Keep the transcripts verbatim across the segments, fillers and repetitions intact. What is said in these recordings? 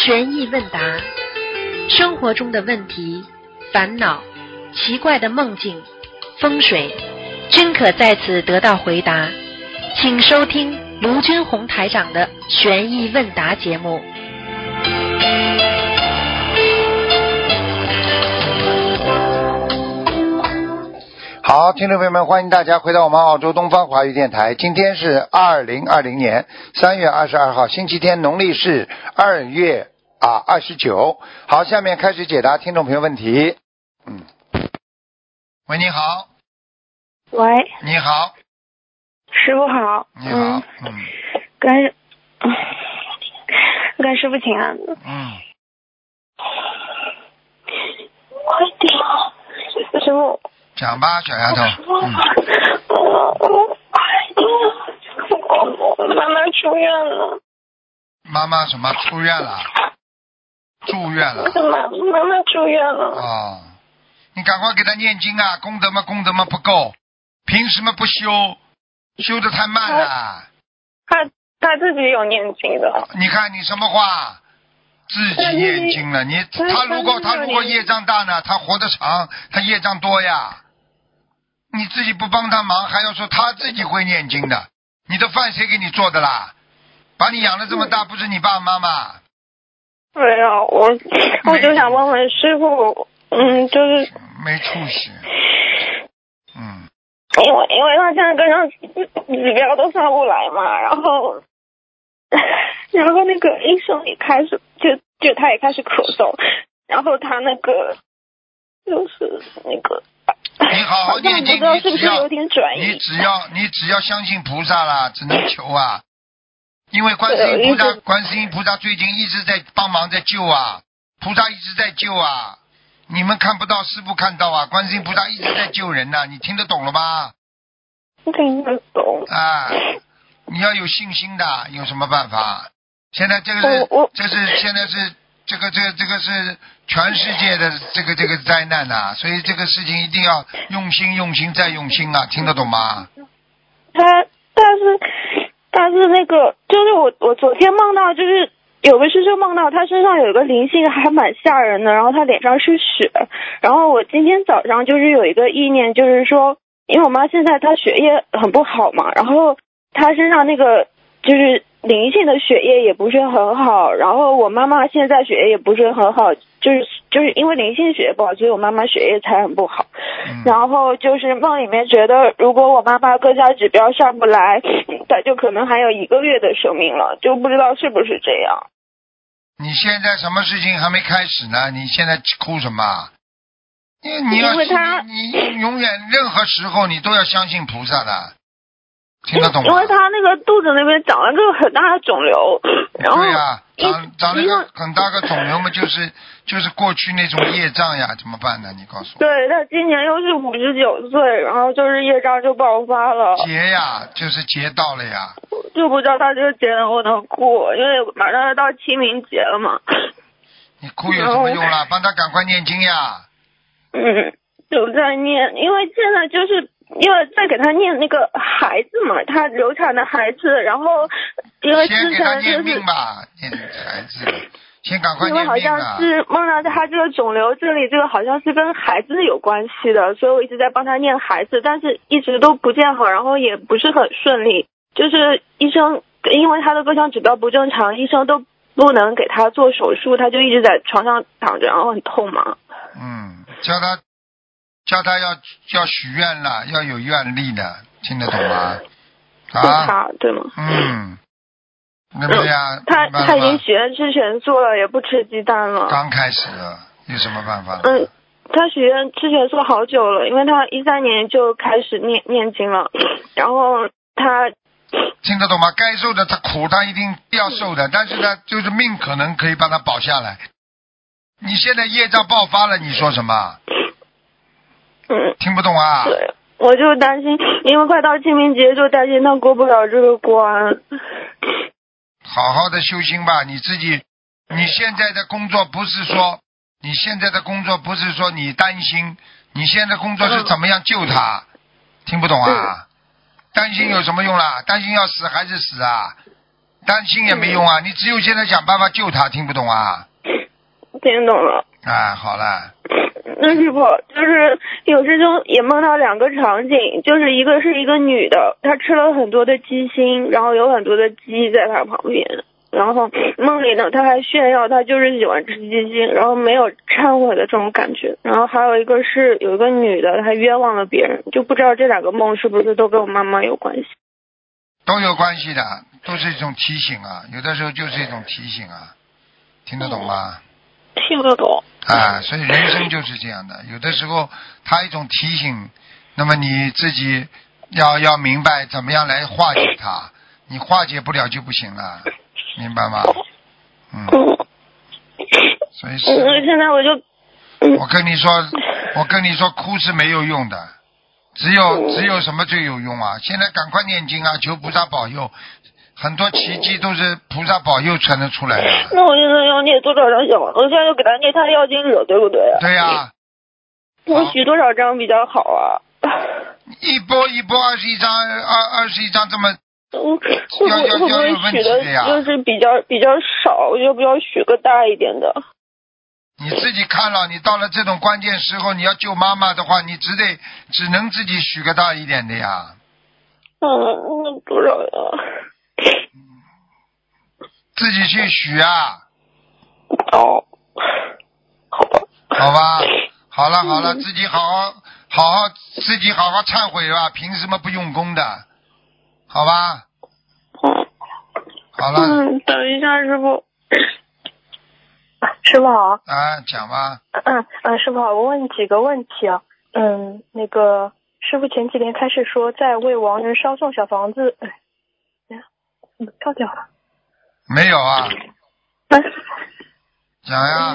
悬疑问答，生活中的问题、烦恼、奇怪的梦境、风水，均可在此得到回答。请收听卢军红台长的悬疑问答节目。 好，听众朋友们，欢迎大家回到我们澳洲东方华语电台。今天是二零二零年三月二十二号，星期天，农历是二月啊二十九。好，下面开始解答听众朋友问题。嗯，喂，你好。 喂， 你好。 师傅好。 你好。嗯。 跟跟师傅请安。 嗯。 快点，师傅。 讲吧，小丫头。嗯。 快点，我妈妈出院了。 妈妈什么出院了？住院了。 妈妈妈住院了。 哦，你赶快给她念经啊！功德嘛，功德嘛不够，凭什么不修？修得太慢了。 他他自己有念经的。 你看你什么话？自己念经了，你他如果他如果业障大呢，他活得长，他业障多呀。你自己不帮他忙，还要说他自己会念经的，你的饭谁给你做的啦？把你养了这么大，不是你爸爸妈妈？ 对呀，我我就想问问师傅，嗯，就是没出息，嗯， 因为因为他现在跟上指标都上不来嘛，然后然后那个医生也开始就就他也开始咳嗽，然后他那个就是那个。 你好好念经， 你只要你只要你只要相信菩萨啦，只能求啊。因为观世音菩萨，观世音菩萨最近一直在帮忙，在救啊，菩萨一直在救啊。你们看不到，师父看到啊，观世音菩萨一直在救人呐、啊，你听得懂了吗？ 听得懂。 啊，你要有信心的，有什么办法？现在这个是，这是现在是这个这个这个是全世界的这个这个灾难呐、啊，所以这个事情一定要用心用心再用心啊，听得懂吗？ 他但是但是那个就是我我昨天梦到，就是有个师兄梦到他身上有一个灵性还蛮吓人的，然后他脸上是血，然后我今天早上就是有一个意念，就是说因为我妈现在她血液很不好嘛，然后她身上那个就是灵性的血液也不是很好，然后我妈妈现在血液也不是很好，就是就是因为灵性血液不好，所以我妈妈血液才很不好。嗯、然后就是梦里面觉得，如果我妈妈各项指标上不来，她就可能还有一个月的生命了，就不知道是不是这样。 你现在什么事情还没开始呢？你现在哭什么？因为你要你你永远任何时候你都要相信菩萨的。听得懂吗？ 因为他那个肚子那边长了个很大的肿瘤，然后对呀、啊，长长了个很大个肿瘤嘛，就是就是过去那种业障呀，怎么办呢？你告诉我。 对，他今年又是五十九岁，然后就是业障就爆发了。 劫呀，就是劫到了呀。 就不知道他这个劫能不能过，因为马上要到清明节了嘛。 你哭有什么用啦？帮他赶快念经呀。 嗯，就在念，因为现在就是。因为在给他念那个孩子嘛，他流产的孩子，然后因为之前就是先给他念命吧，念孩子，先赶快念命啊。 因为好像是梦到他这个肿瘤这里，这个好像是跟孩子有关系的，所以我一直在帮他念孩子，但是一直都不见好，然后也不是很顺利，就是医生因为他的各项指标不正常，医生都不能给他做手术，他就一直在床上躺着，然后很痛嘛。 嗯，叫他。叫他要要许愿了，要有愿力的，听得懂吗？ 啊，他对吗？ 嗯，那么呀， 他他已经许愿吃全素了，也不吃鸡蛋了。 刚开始了，有什么办法？ 嗯，他许愿吃全素好久了，因为他一三年就开始念念经了，然后他听得懂吗？该受的他苦，他一定要受的，但是呢，就是命可能可以把他保下来。你现在业障爆发了，你说什么？ 嗯， 听不懂啊？ 对，我就担心，因为快到清明节，就担心他过不了这个关。 好好的修心吧，你自己，你现在的工作不是说，你现在的工作不是说你担心，你现在工作是怎么样救他？嗯、听不懂啊？嗯、担心有什么用啦？担心要死还是死啊？ 担心也没用啊，你只有现在想办法救他，听不懂啊？ 听懂了。 啊，好了。 那师傅就是有师兄也梦到两个场景，就是一个是一个女的，她吃了很多的鸡心，然后有很多的鸡在她旁边，然后梦里呢她还炫耀她就是喜欢吃鸡心，然后没有忏悔的这种感觉。然后还有一个是有一个女的她冤枉了别人，就不知道这两个梦是不是都跟我妈妈有关系？ 都有关系的，都是一种提醒啊，有的时候就是一种提醒啊，听得懂吗？ 听得懂。 啊，所以人生就是这样的，有的时候它一种提醒，那么你自己要要明白怎么样来化解它，你化解不了就不行了，明白吗？嗯。所以是。 嗯，现在我就。 我跟你说，我跟你说，哭是没有用的，只有只有什么最有用啊？现在赶快念经啊，求菩萨保佑。很多奇迹都是菩萨保佑才能出来的。 那我现在要念多少张小房子？我现在要给他念他的要经者，对不对？对呀、啊。 我许多少张比较好啊？ 一波一波二十一张，二二十一张这么。 我要要会不会许的就是比较比较少？要不要许个大一点的？ 你自己看了，你到了这种关键时候，你要救妈妈的话，你只得只能自己许个大一点的呀。 嗯，那多少呀？ 自己去许啊。 哦，好吧。 好吧，好了好了，自己好好好好自己好好忏悔吧，凭什么不用功的？好吧。 嗯。 好了。 嗯，等一下，师傅。师傅好。 啊，讲吧。 嗯嗯，师傅好，我问几个问题啊。嗯，那个师傅前几天开始说在为亡人烧送小房子，哎，怎么跳掉了？ 没有啊。 嗯。 讲呀。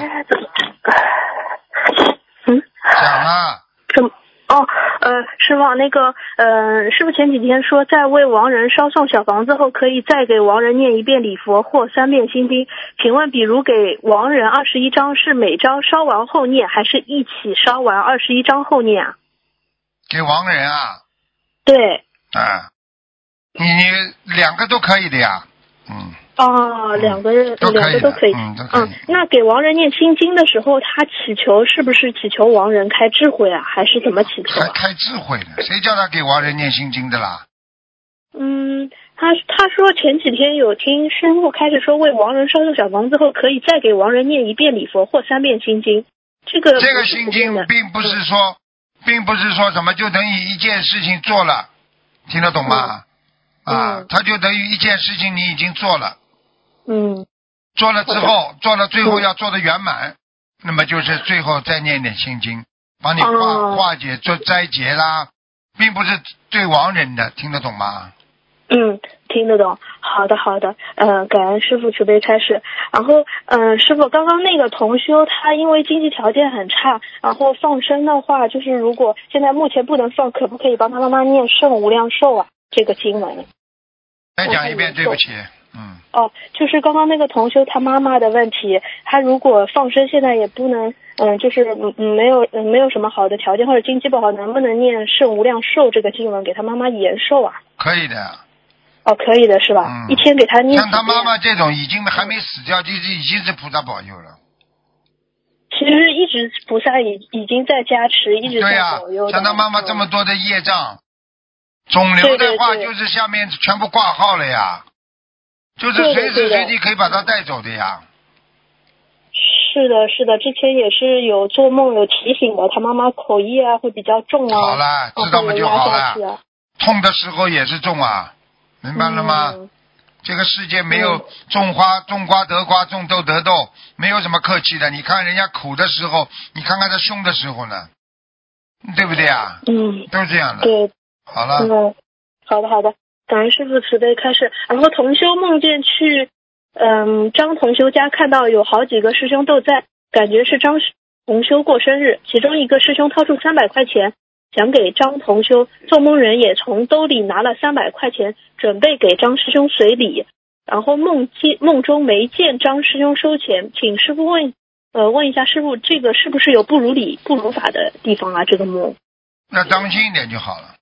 嗯。 讲啊。 什么？哦，呃，师傅，那个，呃，师傅前几天说，在为亡人烧送小房子后，可以再给亡人念一遍礼佛或三遍心经。请问，比如给亡人二十一章，是每章烧完后念，还是一起烧完二十一章后念啊？ 给亡人啊？ 对。 啊，你你两个都可以的呀，嗯。 哦，两个人、嗯、两个都可以。 嗯，都可以。 嗯，那给亡人念心经的时候，他祈求是不是祈求亡人开智慧啊，还是怎么祈求、啊？ 还开智慧的，谁叫他给亡人念心经的啦？ 嗯，他他说前几天有听师父开始说，为亡人烧送小房子后，可以再给亡人念一遍礼佛或三遍心经。这个这个心经并不是说，嗯、并不是说什么就等于一件事情做了，听得懂吗？嗯、啊， 嗯、 他就等于一件事情你已经做了。 嗯， 做了之后，做了最后要做的圆满、嗯，那么就是最后再念点心经，帮你化、哦、化解做斋节啦，并不是对亡人的，听得懂吗？ 嗯，听得懂。好的，好的。呃，感恩师父慈悲开示。然后，嗯、呃，师父刚刚那个同修，他因为经济条件很差，然后放生的话，就是如果现在目前不能放，可不可以帮他妈妈念圣无量寿啊？这个经文。 再讲一遍，对不起。嗯， 哦，就是刚刚那个同修他妈妈的问题，他如果放生现在也不能，嗯，就是嗯没有嗯没有什么好的条件或者经济不好，能不能念圣无量寿这个经文给他妈妈延寿啊？ 可以的。 哦，可以的是吧？嗯，一天给他念。 像他妈妈这种已经还没死掉，就是已经是菩萨保佑了。 其实一直菩萨已已经在加持，一直在保佑。 对呀、啊，像他妈妈这么多的业障，肿瘤的话就是下面全部挂号了呀。就是随时随地可以把他带走的呀。 是的，是的，之前也是有做梦有提醒的，他妈妈口业啊会比较重啊。 好了，知道吗就好了。啊、痛的时候也是重啊，明白了吗？嗯、这个世界没有种花、嗯、种瓜得瓜，种豆得豆，没有什么客气的。你看人家苦的时候，你看看他凶的时候呢，对不对啊？ 嗯， 都是这样的。 对， 好了。 嗯，好的，好的。感恩师父慈悲开示。然后同修梦见去嗯张同修家，看到有好几个师兄都在，感觉是张同修过生日，其中一个师兄掏出三百块钱想给张同修，做梦人也从兜里拿了三百块钱准备给张师兄随礼，然后梦见梦中没见张师兄收钱，请师父问呃问一下师父，这个是不是有不如理不如法的地方啊？这个梦那当心一点就好了。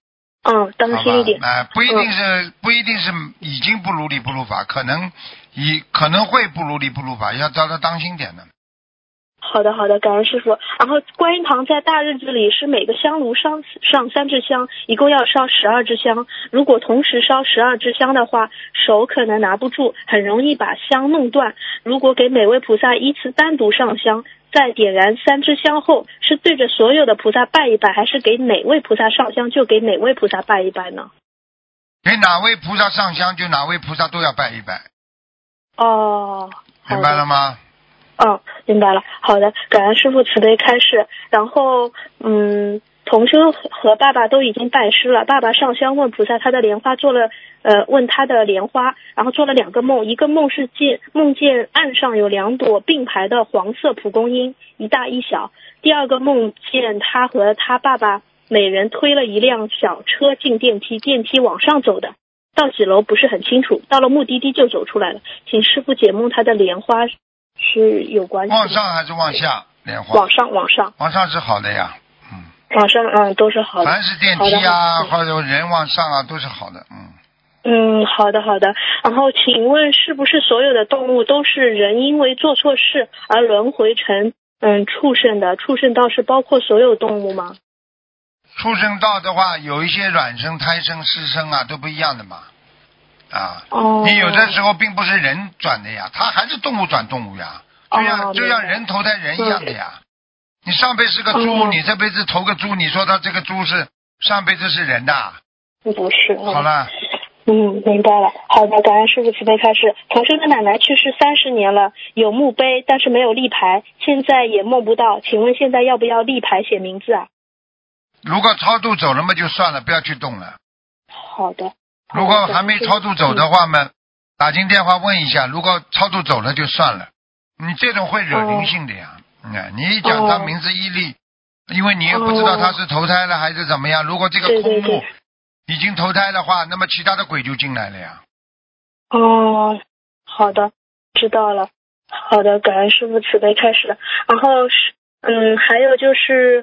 嗯，当心一点。 哎、呃，不一定是、嗯、不一定是已经不如理不如法，可能以可能会不如理不如法，要叫他当心点的。 好的好的，感恩师傅。然后观音堂在大日子里是每个香炉上上三支香，一共要烧十二支香。如果同时烧十二支香的话，手可能拿不住，很容易把香弄断。如果给每位菩萨依次单独上香，在点燃三支香后，是对着所有的菩萨拜一拜，还是给哪位菩萨上香就给哪位菩萨拜一拜呢？ 给哪位菩萨上香就哪位菩萨都要拜一拜。 哦， 明白了吗？ 嗯，明白了。好的，感恩师父慈悲开示。然后，嗯，同修和爸爸都已经拜师了。爸爸上香问菩萨他的莲花做了，呃，问他的莲花，然后做了两个梦。一个梦是见梦见岸上有两朵并排的黄色蒲公英，一大一小。第二个梦见他和他爸爸每人推了一辆小车进电梯，电梯往上走的，到几楼不是很清楚，到了目的地就走出来了。请师父解梦他的莲花是有关系的。 往上还是往下？莲花往上，往上。 往上是好的呀，嗯。 往上，嗯，都是好的。 凡是电梯啊，或者人往上啊，都是好的，嗯。 嗯，好的，好的。然后，请问是不是所有的动物都是人因为做错事而轮回成嗯畜生的？畜生道是包括所有动物吗？ 畜生道的话，有一些卵生、胎生、湿生啊，都不一样的嘛。啊， 哦， 你有的时候并不是人转的呀，它还是动物转动物呀，就像、哦、就像人投胎人一样的呀。嗯、你上辈子是个猪、哦，你这辈子投个猪，你说他这个猪是上辈子是人的？ 不是。 好了。 嗯，明白了。好的，感恩师父慈悲开示。同修的奶奶去世三十年了，有墓碑，但是没有立牌，现在也梦不到，请问现在要不要立牌写名字啊？ 如果超度走了嘛，就算了，不要去动了。 好的。 如果还没超度走的话嘛，打进电话问一下，如果超度走了就算了。你这种会惹灵性的呀，嗯，你一讲他名字一立，因为你也不知道他是投胎了还是怎么样。如果这个空墓已经投胎的话，那么其他的鬼就进来了呀。 哦，好的，知道了。好的，感恩师父慈悲开始。然后是，嗯，还有就是。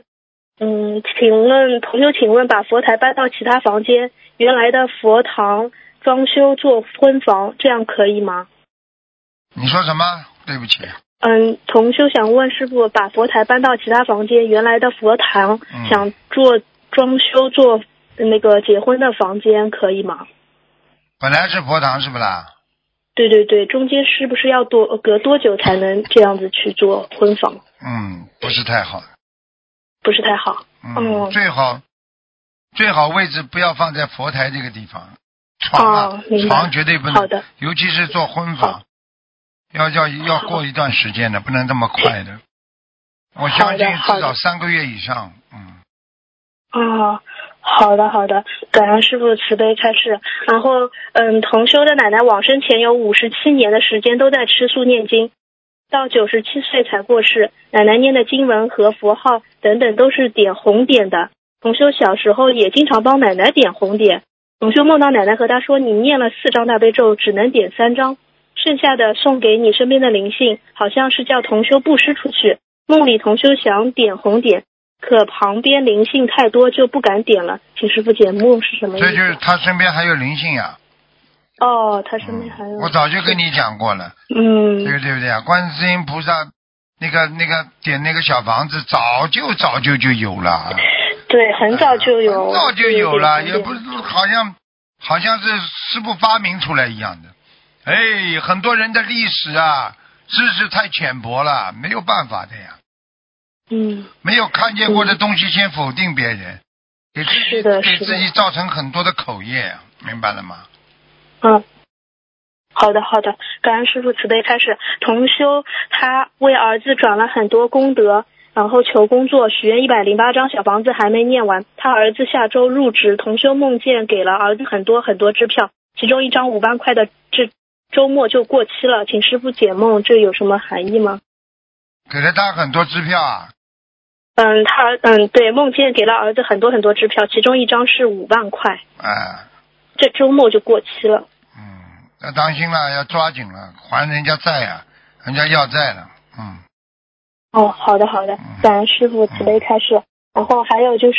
嗯，请问同修，请问把佛台搬到其他房间，原来的佛堂装修做婚房，这样可以吗？ 你说什么？对不起。 嗯，同修想问师父，把佛台搬到其他房间，原来的佛堂、嗯、想做装修做那个结婚的房间，可以吗？ 本来是佛堂是不啦？ 对对对，中间是不是要多隔多久才能这样子去做婚房？ 嗯，不是太好。 不是太好， 嗯，嗯最好最好位置不要放在佛台这个地方，床啊， 哦、 床绝对不能， 好的， 尤其是做婚房，要要要过一段时间的，不能这么快的。我相信至少三个月以上，嗯。 哦，好的好的，感恩师父慈悲开示。然后，嗯，同修的奶奶往生前有五十七年的时间都在吃素念经。到九十七岁才过世，奶奶念的经文和佛号等等都是点红点的。同修小时候也经常帮奶奶点红点。同修梦到奶奶和他说，你念了四张大悲咒，只能点三张，剩下的送给你身边的灵性，好像是叫同修布施出去。梦里同修想点红点，可旁边灵性太多就不敢点了，请师父解梦是什么意思？ 这就是他身边还有灵性呀、 啊。哦，他身边还有、 嗯。我早就跟你讲过了。 嗯。 对对不对啊？观世音菩萨那个那个点那个小房子，早就早就就有了。 对，很早就有。 很早就有了，也不是好像好像是师父发明出来一样的。哎，很多人的历史啊，知识太浅薄了，没有办法的呀。 嗯。没有看见过的东西，先否定别人，嗯、给自己给自己造成很多的口业，明白了吗？ 嗯。好的好的，感恩师父慈悲开示。同修他为儿子转了很多功德，然后求工作，许愿一百零八张小房子还没念完。他儿子下周入职，同修梦见给了儿子很多很多支票，其中一张五万块的这周末就过期了，请师父解梦，这有什么含义吗？ 给了他很多支票啊？ 嗯，他嗯对，梦见给了儿子很多很多支票，其中一张是五万块， 哎， 这周末就过期了。 要当心了，要抓紧了，还人家债啊，人家要债了，嗯。 哦，好的好的，感恩师父慈悲开示。嗯、然后还有就是，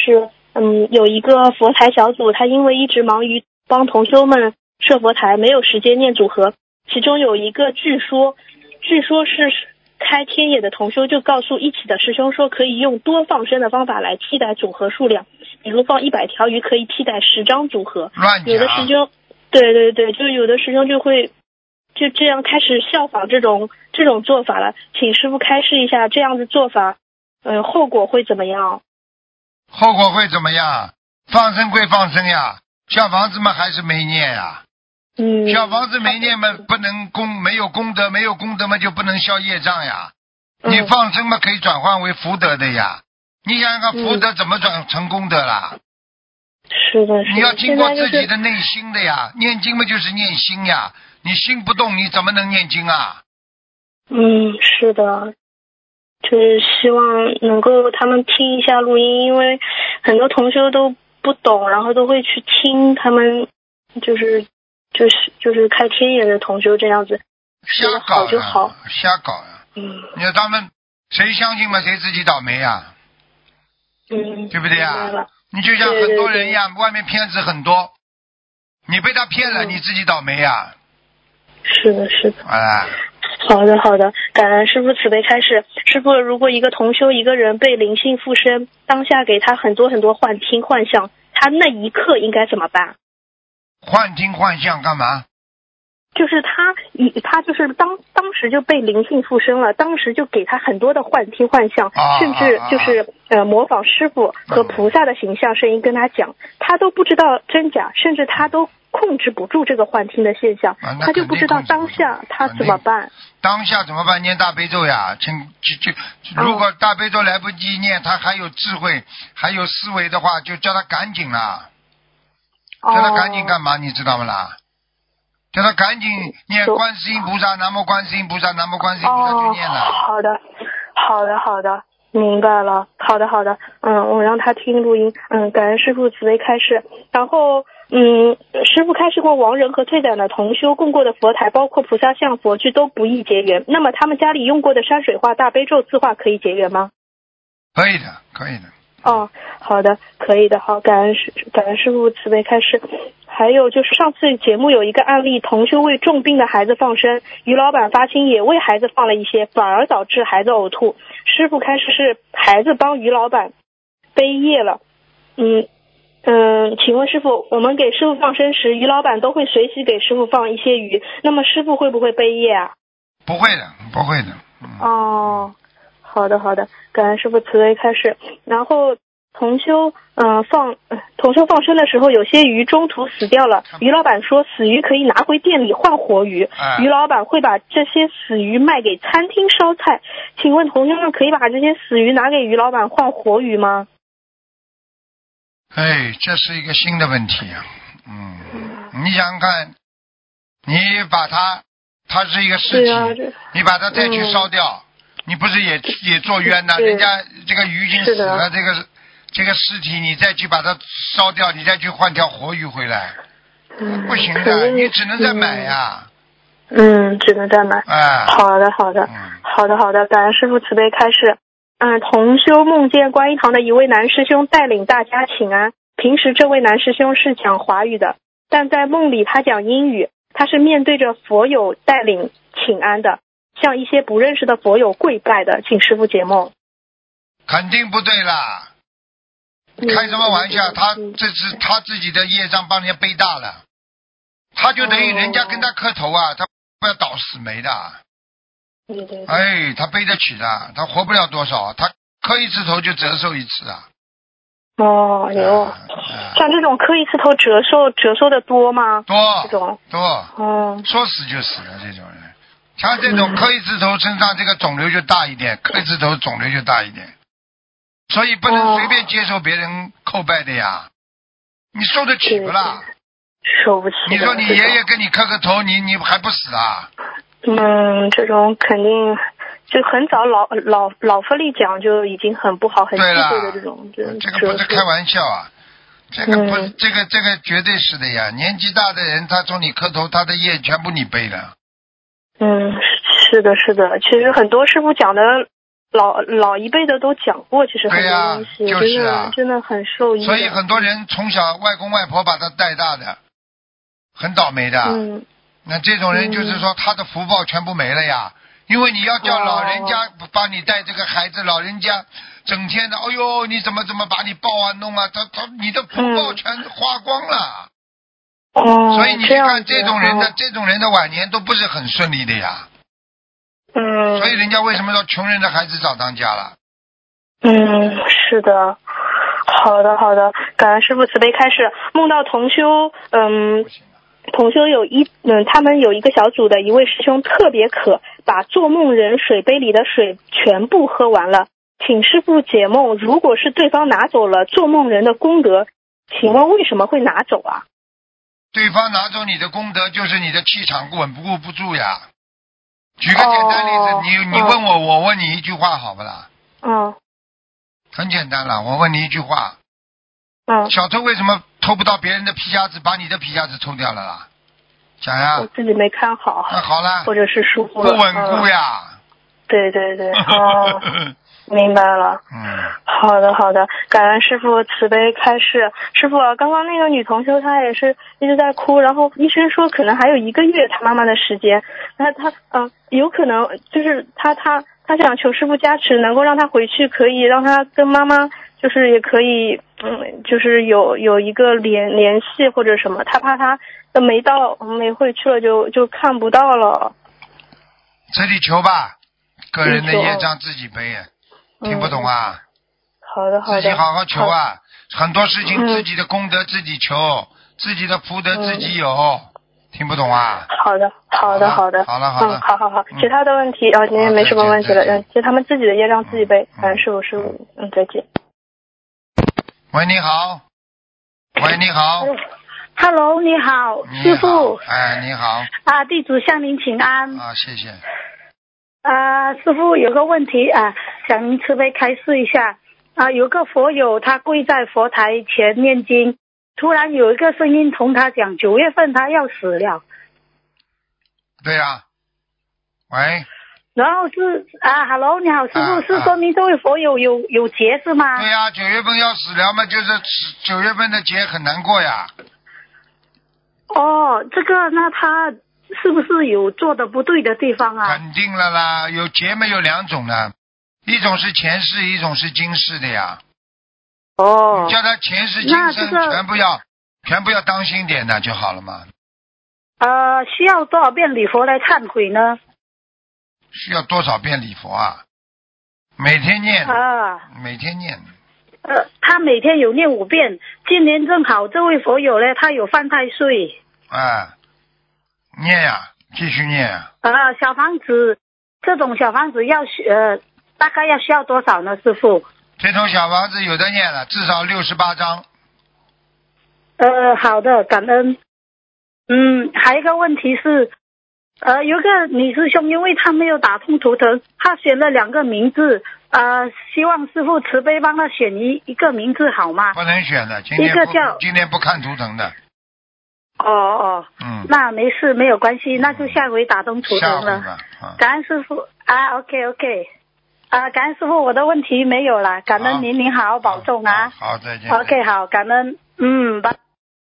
嗯，有一个佛台小组，他因为一直忙于帮同修们设佛台，没有时间念组合。其中有一个据说，据说是开天眼的同修就告诉一起的师兄说，可以用多放生的方法来替代组合数量，比如放一百条鱼可以替代十张组合。 乱讲。 有的师兄，对对对，就有的师兄就会就这样开始效仿这种这种做法了。请师父开示一下，这样子做法，呃，后果会怎么样？ 后果会怎么样？放生归放生呀，小房子嘛还是没念呀。 嗯， 小房子没念嘛，不能功，没有功德，没有功德嘛就不能消业障呀。 嗯、 你放生嘛可以转换为福德的呀。你想想看，福德怎么转成功德啦？ 是的，是的。 你要经过自己的内心的呀，念经嘛就是念心呀。你心不动，你怎么能念经啊？ 嗯，是的。就是希望能够他们听一下录音，因为很多同修都不懂，然后都会去听他们，就是就是就是开天眼的同修这样子， 瞎搞就好， 瞎搞呀。 嗯， 你说他们谁相信嘛，谁自己倒霉呀？ 嗯， 对不对呀？你就像很多人一样，外面骗子很多，你被他骗了， 嗯、 你自己倒霉呀。 是的，是的。 啊。 好的，好的，感恩师父慈悲开示。师父，如果一个同修一个人被灵性附身，当下给他很多很多幻听幻象，他那一刻应该怎么办？ 幻听幻象干嘛？ 就是他，他就是当当时就被灵性附身了，当时就给他很多的幻听幻象， 啊、 甚至就是、啊、呃模仿师父和菩萨的形象声音跟他讲，他都不知道真假，甚至他都控制不住这个幻听的现象， 啊、 他就不知道当下他怎么办。 当下怎么办？念大悲咒呀，请就就如果大悲咒来不及念，他还有智慧，还有思维的话，就叫他赶紧啦。 哦、 叫他赶紧干嘛？你知道吗啦？叫他赶紧念观世音菩萨，南无观世音菩萨，南无观世音菩萨就念了。 哦、好的，好的，好的，明白了。好的，好的，嗯，我让他听录音。嗯，感恩师父慈悲开示。然后，嗯，师父开示过，亡人和退转的同修供过的佛台，包括菩萨像、佛具都不易结缘。那么他们家里用过的山水画、大悲咒字画可以结缘吗？ 可以的，可以的。 哦，好的，可以的，好，感恩师感恩师父慈悲开示。还有就是上次节目有一个案例，同修为重病的孩子放生，于老板发心也为孩子放了一些，反而导致孩子呕吐。师父开始是孩子帮于老板背业了。嗯嗯，请问师父，我们给师父放生时，于老板都会随喜给师父放一些鱼，那么师父会不会背业啊？ 不会的，不会的。 嗯、哦，好的好的，感恩师父慈悲开示。然后同修嗯、呃、放同修放生的时候，有些鱼中途死掉了，于老板说死鱼可以拿回店里换活鱼，于老板会把这些死鱼卖给餐厅烧菜，请问同修们可以把这些死鱼拿给于老板换活鱼吗？ 哎，这是一个新的问题啊。嗯，你想想看，你把它它是一个尸体、啊、你把它再去烧掉、嗯、你不是也也做冤呐？人家这个鱼已经死了，这个这个尸体你再去把它烧掉，你再去换条活鱼回来，嗯、不行的，你只能再买呀。 嗯，只能再买。 哎， 好的，好的， 嗯、 好的，好的，感恩师父慈悲开示。嗯，同修梦见观音堂的一位男师兄带领大家请安。平时这位男师兄是讲华语的，但在梦里他讲英语，他是面对着佛友带领请安的，向一些不认识的佛友跪拜的，请师父解梦。 肯定不对啦，开什么玩笑？他这是他自己的业障帮人家背大了，他就等于人家跟他磕头啊，他不要倒死霉的。 对对对， 哎，他背得起的，他活不了多少，他磕一次头就折寿一次啊。 哦，有、啊啊，像这种磕一次头折寿折寿的多吗？ 多， 这种多， 哦， 说死就死了这种人。像这种磕一次头，身上这个肿瘤就大一点，磕一次头肿瘤就大一点，所以不能随便接受别人叩拜的呀。你受得起不啦？ 受不起。 你说你爷爷跟你磕个头，你你还不死啊？ 嗯，这种肯定就很早老老老佛利讲就已经很不好，很忌讳的这种。这这个不是开玩笑啊，这个不是、嗯、这个这个绝对是的呀。年纪大的人，他冲你磕头，他的业全部你背了。 嗯，是的，是的。其实很多师傅讲的老老一辈的都讲过，其实很多东西， 对啊， 我就是啊， 觉得真的很受益。 所以很多人从小外公外婆把他带大的，很倒霉的。 嗯， 那这种人就是说他的福报全部没了呀，因为你要叫老人家帮你带这个孩子，老人家整天的，哎呦，你怎么怎么把你抱啊弄啊，他他你的福报全花光了。 哦， 所以你看这这种人的、 哦、 这种人的晚年都不是很顺利的呀。 嗯。 所以人家为什么说穷人的孩子早当家了？ 嗯，是的。好的，好的，感恩师父慈悲开示。梦到同修，嗯，同修有一，嗯，他们有一个小组的一位师兄特别渴，把做梦人水杯里的水全部喝完了。请师父解梦，如果是对方拿走了做梦人的功德，请问为什么会拿走啊？ 对方拿走你的功德，就是你的气场稳固不住呀。举个简单例子， 哦、 你你问我、哦，我问你一句话，好不啦？ 嗯。 很简单了，我问你一句话。 嗯。 小偷为什么偷不到别人的皮夹子，把你的皮夹子偷掉了啦？讲呀。 我自己没看好。 那好了。 或者是疏忽了。不稳固呀。 嗯、对对对。哦。明白了。 嗯。 好的好的，感恩师父慈悲开示。师父，刚刚那个女同修她也是一直在哭，然后医生说可能还有一个月她妈妈的时间，那她嗯、呃、有可能就是她她她想求师父加持，能够让她回去，可以让她跟妈妈就是也可以嗯就是有有一个联联系或者什么，她怕她没到没回去了就就看不到了。 自己求吧，个人的业障自己背。听不懂啊？ 嗯、好的好的。 自己好好求啊！很多事情自己的功德自己求，嗯、自己的福德自己有。嗯、听不懂啊？ 好的好的好的。 好了好了。 嗯，好好好。其他的问题啊，今天没什么问题了。嗯，其实他们自己的业障自己背。嗯，师傅师傅，嗯，再见。 喂，你好。喂，你好。 Hello， 你好，师傅。 哎，你好。 啊，弟子向您请安。 啊，谢谢。 啊，师傅有个问题啊，想您慈悲开示一下啊。有个佛友他跪在佛台前念经，突然有一个声音同他讲，九月份他要死了。 对呀、啊。喂。 然后是啊 ，Hello， 你好，师傅、啊、是说明这位佛友有有劫是吗？ 对呀、啊，九月份要死了嘛，就是九月份的劫很难过呀。 哦，这个那他。是不是有做的不对的地方啊？ 肯定了啦，有劫没有两种呢，一种是前世，一种是今世的呀。 哦。 叫他前世今生全部要、这个、全部要当心点的就好了嘛。 呃，需要多少遍礼佛来忏悔呢？ 需要多少遍礼佛啊？每天念。 啊。 每天念。 呃，他每天有念五遍。今年正好这位佛友呢，他有犯太岁。 啊。念呀、啊，继续念呀、 啊。呃，小房子，这种小房子要呃，大概要需要多少呢，师傅？ 这种小房子有的念了，至少六十八章。 呃，好的，感恩。嗯，还有一个问题是，呃，有一个女师兄，因为她没有打通图腾，她选了两个名字，呃，希望师傅慈悲帮她选一一个名字好吗？ 不能选的，今天一个叫今天不看图腾的。 哦哦， 嗯， 那没事，没有关系，那就下回打通图腾了。 嗯、 感恩师傅啊 ，OK OK， 啊，感恩师傅，我的问题没有了，感恩您，您好好保重啊。 好，好再见。 OK， 好，感恩，嗯，拜。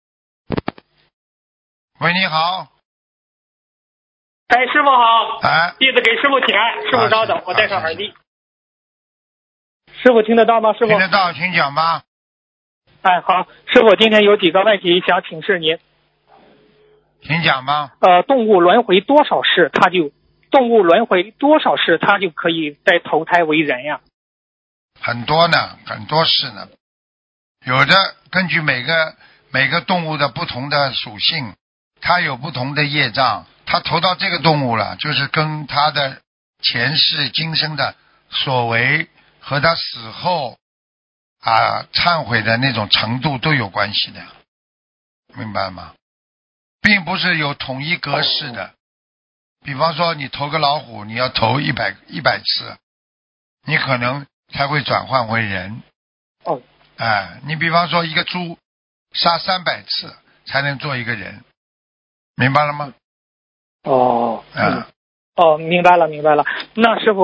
喂，你好。 哎，师傅好。 哎， 弟子给师傅请安，师傅稍等，我戴上耳机。师傅听得到吗？师傅听得到，请讲吧。 哎，好，师傅今天有几个问题想请示您。 请讲吧。 呃，动物轮回多少世，它就动物轮回多少世，它就可以再投胎为人呀？ 很多呢，很多世呢。有的根据每个每个动物的不同的属性，它有不同的业障，它投到这个动物了，就是跟它的前世今生的所为和它死后啊忏悔的那种程度都有关系的，明白吗？并不是有统一格式的。比方说你投个老虎，你要投一百一百次，你可能才会转换为人。 哦， 哎，你比方说一个猪杀三百次才能做一个人，明白了吗？ 哦， 嗯， 哦，明白了明白了。那师傅，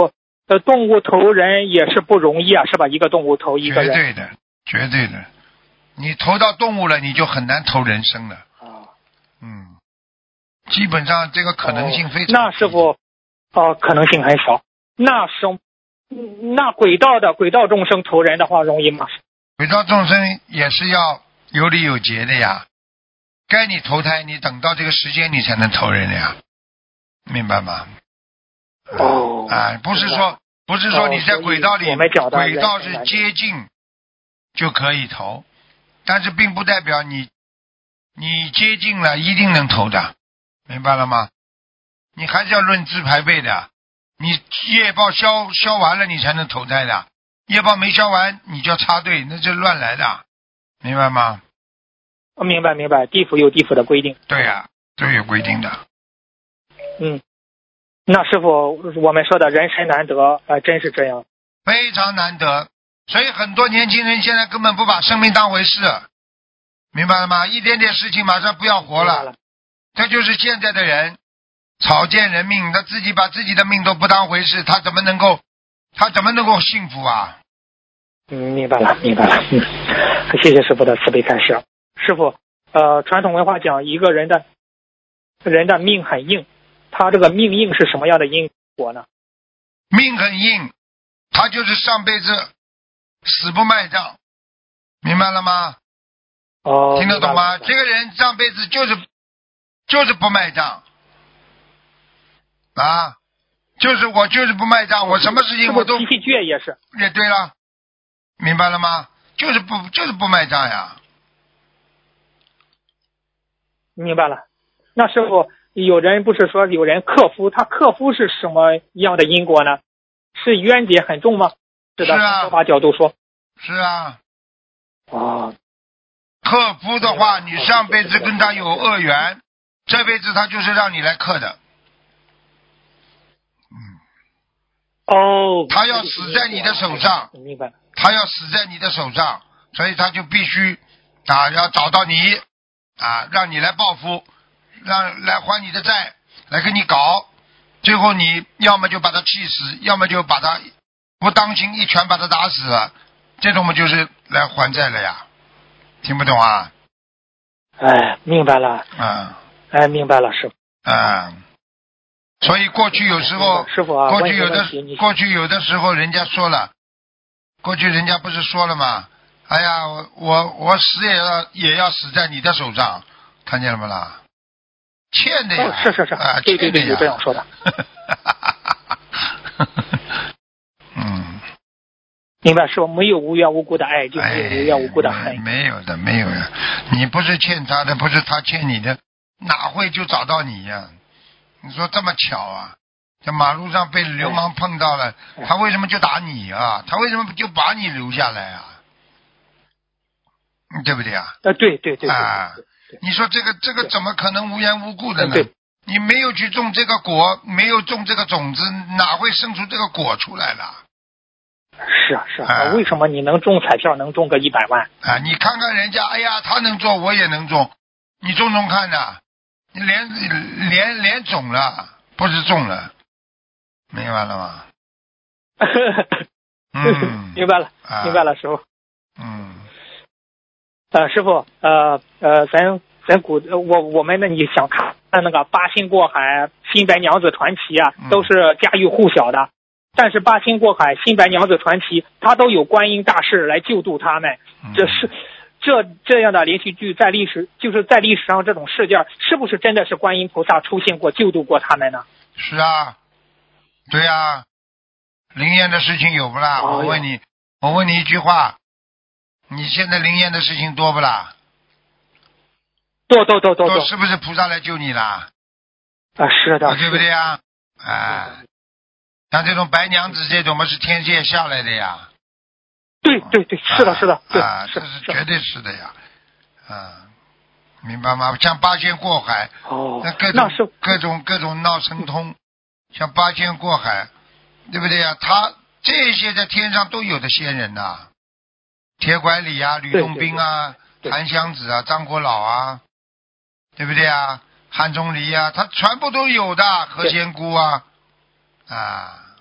呃，动物投人也是不容易啊，是吧？一个动物投一个人。 绝对的，绝对的。你投到动物了，你就很难投人生了。 啊， 嗯，基本上这个可能性非常低。 那师傅，哦、呃，可能性很小。那生，那轨道的轨道众生投人的话容易吗？ 轨道众生也是要有理有节的呀。该你投胎，你等到这个时间你才能投人的呀，明白吗？ 哦， 啊，不是说不是说你在轨道里， 我们讲的轨道是接近就可以投，但是并不代表你你接近了一定能投的，明白了吗？你还是要论资排辈的，你业报消消完了你才能投胎的，业报没消完你就要插队，那就乱来的，明白吗？ 我明白明白，地府有地府的规定。 对呀、啊，都有规定的。 嗯，那师傅，我们说的人生难得，呃，真是这样， 非常难得。所以很多年轻人现在根本不把生命当回事，明白了吗？一点点事情马上不要活了， 了这就是现在的人，草菅人命，他自己把自己的命都不当回事，他怎么能够，他怎么能够幸福啊？ 嗯，明白了，明白了。嗯，谢谢师傅的慈悲开示。师傅，呃，传统文化讲一个人的人的命很硬，他这个命硬是什么样的因果呢？ 命很硬，他就是上辈子死不卖账，明白了吗？ 哦， 听得懂吗？ 这这个人上辈子就是就是不卖账啊，就是我就是不卖账，我什么事情我都脾气倔也是。 也对了，明白了吗？就是不就是不卖账呀。 明白了。那师傅，有人不是说有人克夫，他克夫是什么样的因果呢？是冤结很重吗？是的， 是啊， 佛法角度说。 是啊。 哦。 克夫的话，你上辈子跟他有恶缘，这辈子他就是让你来克的。嗯。 哦。 他要死在你的手上。 明白。 他要死在你的手上，所以他就必须啊要找到你啊，让你来报复，让来还你的债，来跟你搞，最后你要么就把他气死，要么就把他不当心一拳把他打死了，这种嘛就是来还债了呀。听不懂啊？ 哎，明白了。 嗯。 哎，明白了，师傅。 嗯。所以过去有时候， 师傅啊， 过去有的过去有的时候人家说了，过去人家不是说了吗？哎呀，我我我死也要也要死在你的手上，看见了没啦？欠的呀， 哦、是是是， 啊， 对对对， 欠的呀， 这样说的。 嗯， 明白，是没有无缘无故的爱，就没有无缘无故的恨。 哎、没, 没有的，没有的。你不是欠他的，不是他欠你的，哪会就找到你呀？你说这么巧啊？在马路上被流氓碰到了， 哎、 他为什么就打你啊？他为什么就把你留下来啊？对不对啊？ 呃，对对对啊，你说这个这个怎么可能无缘无故的呢？你没有去种这个果，没有种这个种子，哪会生出这个果出来了？ 是啊是啊，啊为什么你能中彩票能中个一百万？ 啊，你看看人家，哎呀，他能中，我也能中，你中中看呐，你连连连中了，不是中了，明白了吗？嗯， 明白了， 啊、 明白了，师傅。 嗯。 呃，师傅，呃呃，咱咱古我我们呢，你想看那个八仙过海、新白娘子传奇啊，都是家喻户晓的。但是八仙过海、新白娘子传奇，它都有观音大士来救度他们。这是这这样的连续剧在历史就是在历史上这种事件，是不是真的是观音菩萨出现过救度过他们呢？ 是啊，对呀、啊，灵验的事情有不啦？ 哦、 我问你，我问你一句话，你现在灵验的事情多不啦？ 多多多多多， 是不是菩萨来救你啦？ 啊，是的， 啊、对不对呀？啊，像这种白娘子这种嘛是天界下来的呀。 对对对，是的，是的，对， 啊，这是绝对是的呀。啊，明白吗？像八仙过海， 哦， 那各种各种各种闹神通，像八仙过海，对不对呀？他这些在天上都有的仙人呐、啊，铁拐李啊，吕洞宾啊，檀香子啊，张国老啊，对不对啊？汉钟离啊，他全部都有的，何仙姑啊，啊，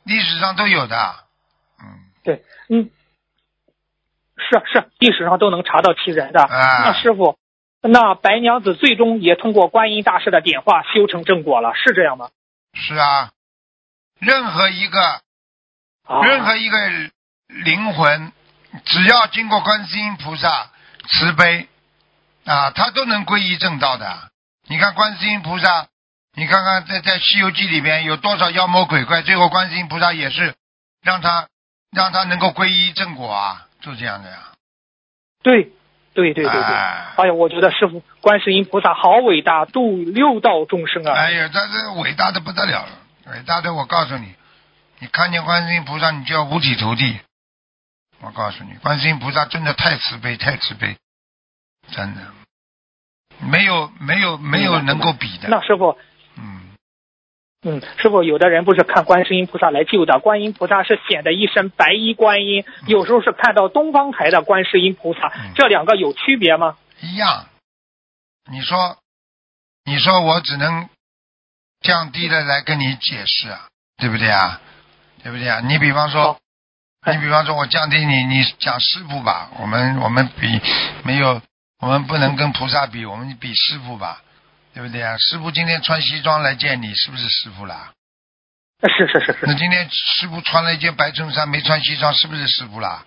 历史上都有的。嗯， 对，嗯，是是，历史上都能查到其人的。 啊、 那师傅，那白娘子最终也通过观音大师的点化修成正果了，是这样吗？ 是啊，任何一个、 啊、 任何一个灵魂，只要经过观世音菩萨慈悲啊，他都能皈依正道的。你看观世音菩萨，你看看在在《西游记》里边有多少妖魔鬼怪，最后观世音菩萨也是让他让他能够皈依正果啊，就这样的呀。 对对对对对， 哎， 哎呀，我觉得师傅观世音菩萨好伟大，度六道众生啊！ 哎呀，他这伟大的不得了了，伟大的我告诉你，你看见观世音菩萨，你就要五体投地。我告诉你，观世音菩萨真的太慈悲，太慈悲，真的没有没有没有能够比的。 那师傅， 嗯嗯，师傅，有的人不是看观世音菩萨来救的，观音菩萨是显得一身白衣观音，有时候是看到东方台的观世音菩萨， 嗯、 这两个有区别吗？ 一样。你说，你说我只能降低的来跟你解释啊，对不对啊？对不对啊？你比方说，你比方说我降低你，你讲师傅吧，我们我们比没有，我们不能跟菩萨比，我们比师傅吧，对不对啊？师傅今天穿西装来见你，是不是师傅啦？ 是是是是。 那今天师傅穿了一件白衬衫，没穿西装，是不是师傅啦？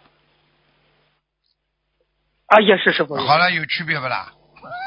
啊，也是师傅。 好了，有区别不啦？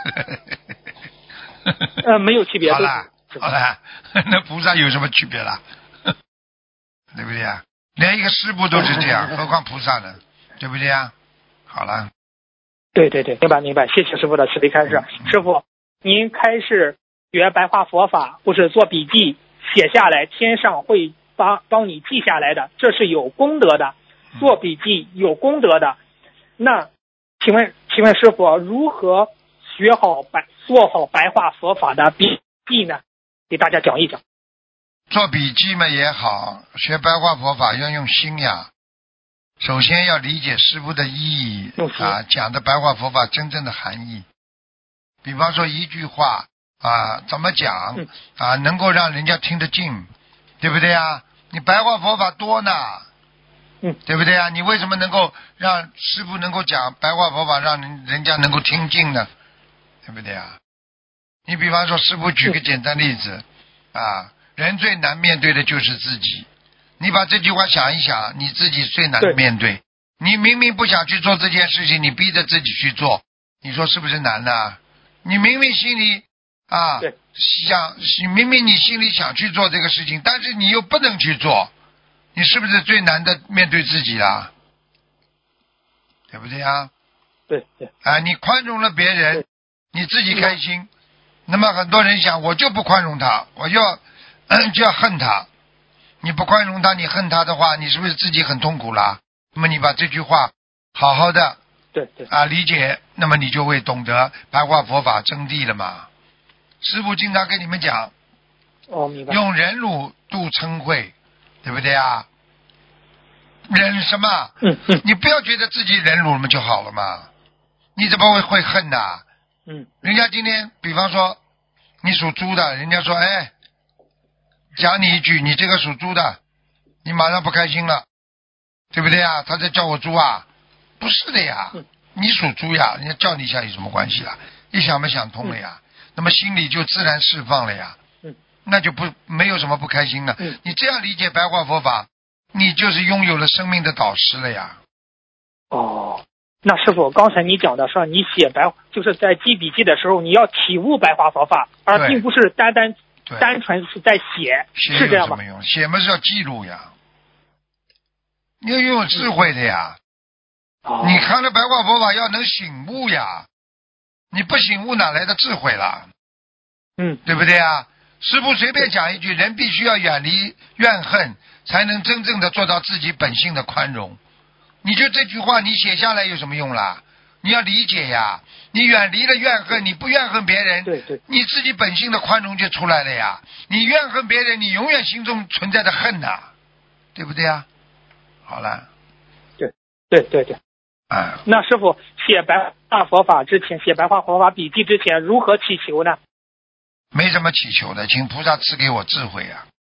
呃，没有区别。 好了，好了，那菩萨有什么区别啦？对不对啊？连一个师傅都是这样，何况菩萨呢？对不对啊？好了。 对对对，明白明白，谢谢师傅的慈悲开示。 嗯、 师傅，您开示学白话佛法，不是做笔记写下来，天上会帮帮你记下来的，这是有功德的。做笔记有功德的。那请问请问师傅，如何学好白做好白话佛法的笔记呢？给大家讲一讲。 做笔记嘛也好，学白话佛法要用心呀。首先要理解师父的意义啊，讲的白话佛法真正的含义。比方说一句话啊，怎么讲啊，能够让人家听得进，对不对啊？你白话佛法多呢， 嗯， 对不对啊？你为什么能够让师父能够讲白话佛法，让人人家能够听进呢？对不对啊？你比方说师父举个简单例子啊，人最难面对的就是自己。你把这句话想一想，你自己最难面对。对，你明明不想去做这件事情，你逼着自己去做，你说是不是难呢？你明明心里啊想，明明你心里想去做这个事情，但是你又不能去做，你是不是最难的面对自己啦？对不对啊？ 对对。 啊，你宽容了别人，你自己开心。那么很多人想，我就不宽容他，我就要、嗯、就要恨他。你不宽容他，你恨他的话，你是不是自己很痛苦啦？那么你把这句话好好的对对啊理解，那么你就会懂得白话佛法真谛了嘛。师父经常跟你们讲， 哦，明白。 用忍辱度嗔恚，对不对啊？忍什么？ 嗯嗯。 你不要觉得自己忍辱了嘛就好了嘛，你怎么会会恨呢？ 嗯。 人家今天，比方说你属猪的，人家说哎。讲你一句，你这个属猪的，你马上不开心了，对不对啊？他在叫我猪啊？不是的呀，你属猪呀，人家叫你一下有什么关系啦？一想没想通了呀，那么心里就自然释放了呀，那就不没有什么不开心了。你这样理解白话佛法，你就是拥有了生命的导师了呀。 哦，那师傅，刚才你讲的说你写白，就是在记笔记的时候，你要体悟白话佛法，而并不是单单。单纯是在写，是这样吗？ 写嘛是要记录呀，你要拥有智慧的呀。 哦、 你看了白话佛法要能醒悟呀，你不醒悟哪来的智慧啦？ 嗯， 对不对啊？师父随便讲一句，人必须要远离怨恨，才能真正的做到自己本性的宽容。你就这句话你写下来有什么用啦？你要理解呀，你远离了怨恨，你不怨恨别人， 对对， 你自己本性的宽容就出来了呀。你怨恨别人，你永远心中存在的恨呐，对不对啊？好了， 对对对对， 啊， 那师傅写白话佛法之前，写白话佛法笔记之前，如何祈求呢？ 没什么祈求的，请菩萨赐给我智慧啊。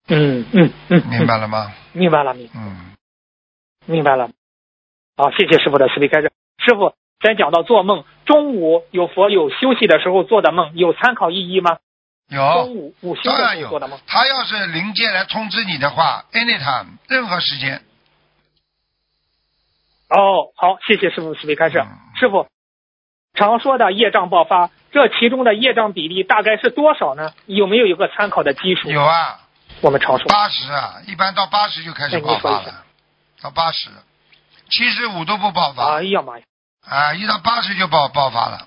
嗯嗯嗯， 明白了吗？ 明白了，明嗯， 明白了。好，谢谢师傅的慈悲开示。师傅，咱讲到做梦，中午有佛有休息的时候做的梦，有参考意义吗？中有， 午午休当然有的时候做的梦。。 他要是灵界来通知你的话 ，anytime 任何时间。 哦，好，谢谢师傅慈悲开示。 嗯师傅，常说的业障爆发，这其中的业障比例大概是多少呢？有没有一个参考的基数？ 有啊， 我们常说八十啊，一般到八十就开始爆发哎你说一了，到八十，七十五都不爆发哎呀妈呀！ 啊，一到八十就爆爆发了，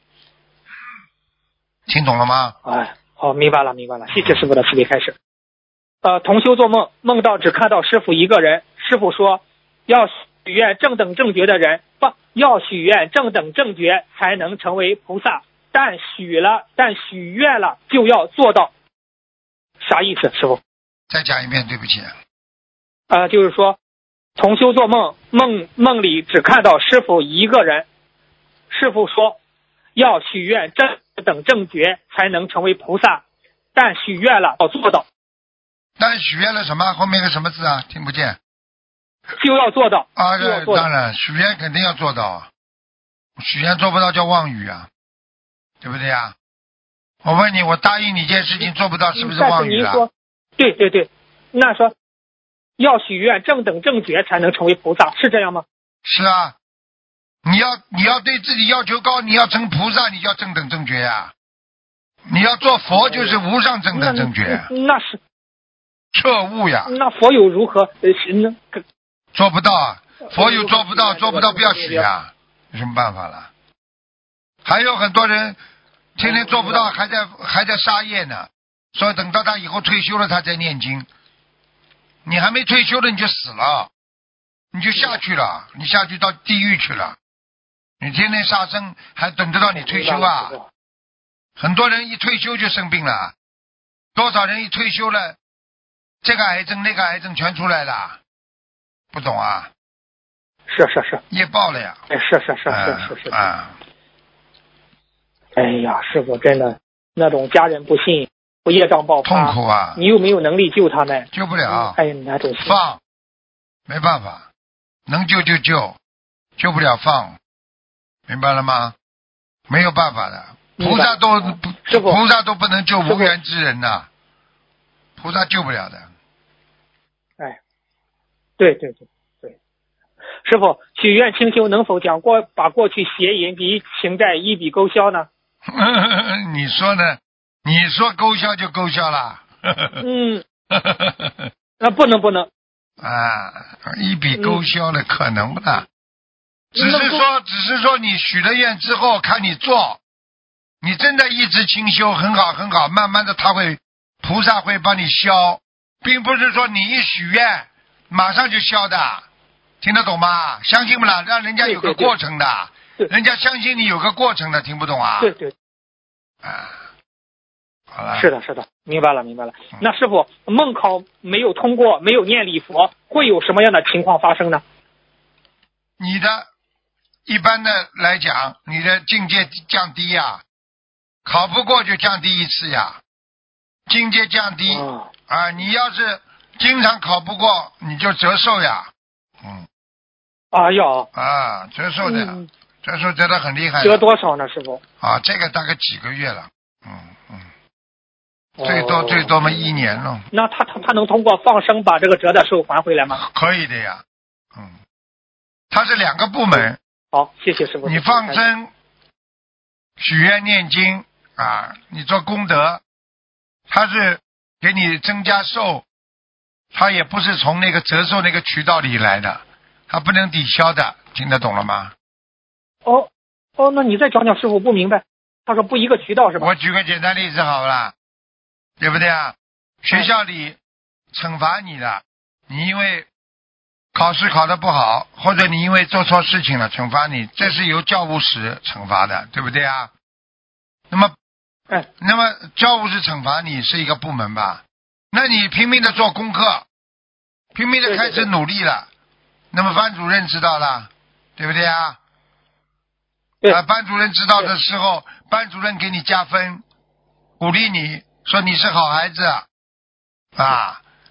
听懂了吗？ 哎，好，明白了，明白了，谢谢师傅的慈悲开示。呃，同修做梦，梦到只看到师傅一个人，师傅说要许愿正等正觉的人，不要许愿正等正觉才能成为菩萨，但许了，但许愿了就要做到，啥意思？师傅？ 再讲一遍，对不起。 呃，就是说，同修做梦，梦梦里只看到师傅一个人，师傅说要许愿正等正觉才能成为菩萨，但许愿了要做到。 但许愿了什么？后面个什么字啊？听不见。 就要做到啊，这就要做到当然，许愿肯定要做到啊，许愿做不到叫妄语啊，对不对啊？我问你，我答应你一件事情做不到，是不是但妄语了？ 是您说，对对对，那说要许愿正等正觉才能成为菩萨，是这样吗？ 是啊，你要你要对自己要求高，你要成菩萨，你就要正等正觉呀、你要做佛就是无上正等正觉， 那那是彻悟呀， 那佛有如何？呃，是那个做不到啊，佛有做不到， 呃做不到不要许呀，有什么办法了？还有很多人天天做不到，还在还在杀业呢，所以等到他以后退休了，他再念经。你还没退休的你就死了，你就下去了，你下去到地狱去了。你天天杀生，还等得到你退休啊？很多人一退休就生病了，多少人一退休了，这个癌症那个癌症全出来了，不懂啊？ 是是是， 业报了呀！ 哎，是是是啊是是是。 啊！ 哎呀，师傅真的那种家人不信，不业障爆发， 痛苦啊！ 你有没有能力救他们？ 救不了， 哎呀，那种心放，没办法，能救就救，救不了放，明白了吗？没有办法的，菩萨都不， 师父菩萨都不能救师父无缘之人呐、菩萨救不了的。 哎，对对对对，师傅许愿清修能否将过把过去邪淫及情债一笔勾销呢？ 你说呢？你说勾销就勾销了。 嗯，那不能不能， 啊，一笔勾销了，可能不大。只嗯是说，只是说你许了愿之后，看你做，你真的一直清修，很好很好，慢慢的他会，菩萨会帮你消，并不是说你一许愿马上就消的，听得懂吗？相信不啦？让人家有个对对对过程的， 对人家相信你有个过程的，听不懂啊？ 对对， 啊，好了。 是的是的，明白了明白了嗯。 那师傅梦考没有通过，没有念礼佛，会有什么样的情况发生呢？ 你的一般的来讲，你的境界降低呀，考不过就降低一次呀，境界降低、 哦啊，你要是经常考不过，你就折寿呀，嗯哎呀， 啊，折寿的， 嗯， 折寿折得很厉害的折多少呢，师傅？ 啊，这个大概几个月了，嗯嗯， 哦最多最多嘛一年了， 那他他他能通过放生把这个折的寿还回来吗？ 可以的呀，嗯，它是两个部门。 好，谢谢师傅。 你放生、许愿、念经啊，你做功德，它是给你增加寿，它也不是从那个折寿那个渠道里来的，它不能抵消的，听得懂了吗？ 哦哦，那你再讲讲，师傅不明白。他说不一个渠道是吧？ 我举个简单例子好了，对不对啊？学校里惩罚你的，你因为考试考得不好，或者你因为做错事情了惩罚你，这是由教务室惩罚的，对不对啊？那么， 哎， 那么教务室惩罚你是一个部门吧？那你拼命的做功课，拼命的开始努力了，那么班主任知道了，对不对啊？ 对啊，班主任知道的时候，班主任给你加分，鼓励你说你是好孩子啊，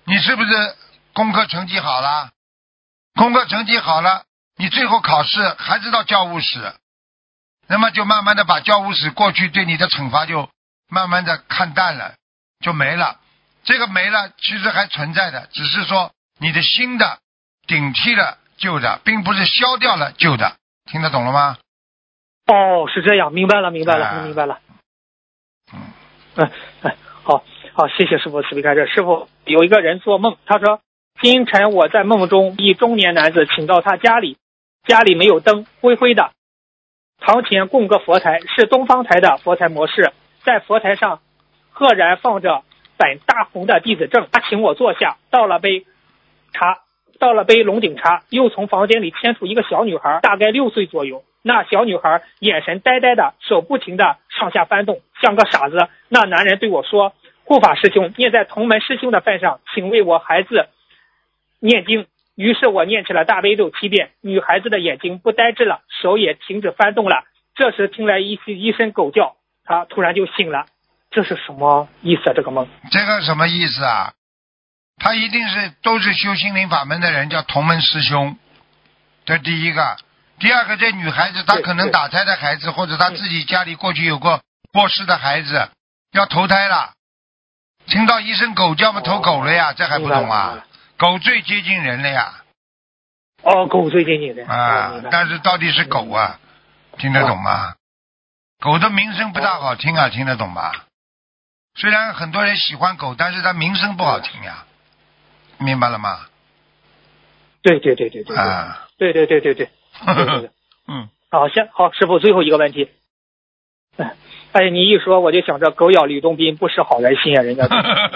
你是不是功课成绩好了？功课成绩好了，你最后考试还知道教务室，那么就慢慢的把教务室过去对你的惩罚就慢慢的看淡了，就没了。这个没了其实还存在的，只是说你的新的顶替了旧的，并不是消掉了旧的，听得懂了吗？ 哦，是这样，明白了，明白了， 啊、 明白了。 嗯， 嗯，哎，好，好，谢谢师傅慈悲开示。师傅，有一个人做梦，他说，今晨我在梦中，一中年男子请到他家里，家里没有灯，灰灰的，堂前供个佛台，是东方台的佛台模式，在佛台上赫然放着本大红的弟子证。他请我坐下，倒了杯茶，倒了杯龙井茶，又从房间里牵出一个小女孩，大概六岁左右。那小女孩眼神呆呆的，手不停的上下翻动，像个傻子。那男人对我说，护法师兄，念在同门师兄的份上，请为我孩子念经。于是我念起了大悲咒七遍，女孩子的眼睛不呆滞了，手也停止翻动了。这时听来一一声狗叫，她突然就醒了。这是什么意思啊？这个梦？ 这个什么意思啊？他一定是都是修心灵法门的人，叫同门师兄，这第一个。第二个，这女孩子她可能打胎的孩子，或者她自己家里过去有过过世的孩子，要投胎了，听到一声狗叫嘛，投狗了呀，这还不懂啊？狗最接近人了呀。 哦，狗最接近人啊，但是到底是狗啊，听得懂吗？狗的名声不大好听啊，听得懂吧？虽然很多人喜欢狗，但是它名声不好听呀，明白了吗？ 对对对对对啊， 对对对对对。对对对， 嗯， 好，先好，师傅最后一个问题。哎，你一说我就想着狗咬吕洞宾不识好人心啊，人家。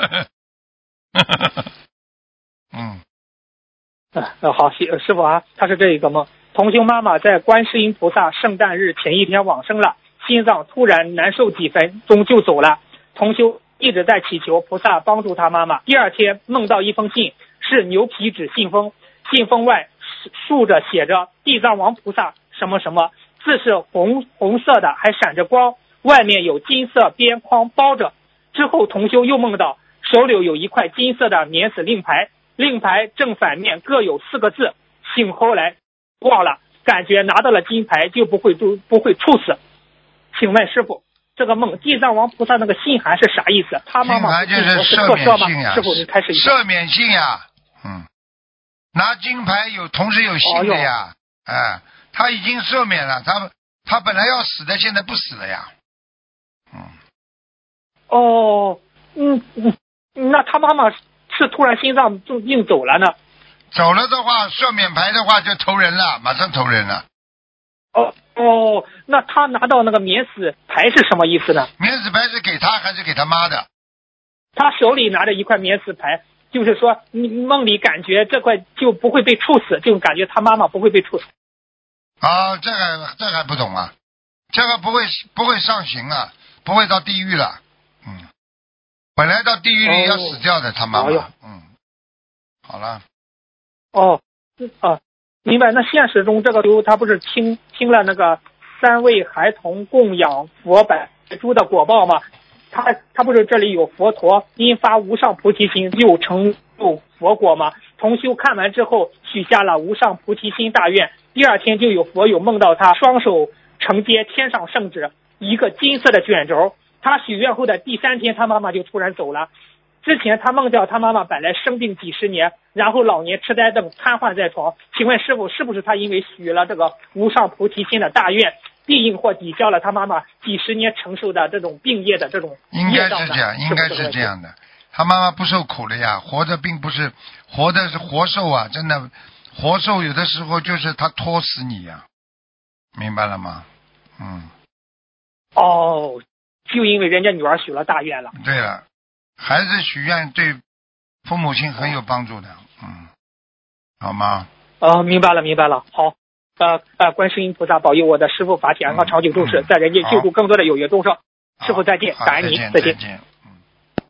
嗯。 呃，好，师傅啊，他是这一个梦。同修妈妈在观世音菩萨圣诞日前一天往生了，心脏突然难受几分钟就走了。同修一直在祈求菩萨帮助他妈妈。第二天梦到一封信，是牛皮纸信封，信封外竖着写着地藏王菩萨什么什么，字是红红色的，还闪着光，外面有金色边框包着。之后同修又梦到手里有一块金色的免死令牌，令牌正反面各有四个字，醒后来忘了，感觉拿到了金牌就不会不会猝死。请问师傅，这个梦地藏王菩萨那个信函是啥意思？他妈妈信函就是赦免信呀， 师傅您开始一下。 赦免信呀，嗯，拿金牌有同时有信的呀，哎、哦，他已经赦免了，他他本来要死的，现在不死了呀，嗯。 哦，嗯嗯，那他妈妈是突然心脏病走了呢？ 走了的话，赦免牌的话就投人了，马上投人了。 哦哦，那他拿到那个免死牌是什么意思呢？ 免死牌是给他还是给他妈的？ 他手里拿着一块免死牌，就是说梦里感觉这块就不会被处死，就感觉他妈妈不会被处死。 啊、哦，这个这个还不懂啊？这个不会不会上刑啊，不会到地狱了。嗯，本来到地狱里要死掉的，哦、他妈妈。哦、嗯，好了。 哦，啊，明白。那现实中这个猪他不是听听了那个三位孩童供养佛百株的果报吗？他他不是这里有佛陀因发无上菩提心又成就佛果吗？同修看完之后许下了无上菩提心大愿，第二天就有佛友梦到他双手承接天上圣旨，一个金色的卷轴。他许愿后的第三天，他妈妈就突然走了。之前他梦到他妈妈本来生病几十年，然后老年痴呆症瘫痪在床。请问师傅，是不是他因为许了这个无上菩提心的大愿，必应或抵消了他妈妈几十年承受的这种病业的这种业障呢？ 应该是这样，应该是这样的。他妈妈不受苦了呀，活着并不是活的是活受啊，真的活受有的时候就是他拖死你呀，明白了吗？嗯。 哦，就因为人家女儿许了大愿了。 对了。孩子许愿对父母亲很有帮助的，嗯，好吗？ 哦，明白了，明白了。好，呃呃，观世音菩萨保佑我的师父法体安康长久住世，嗯、在人间救助更多的有缘众生。师父再见，感恩您， 再见。再见。嗯。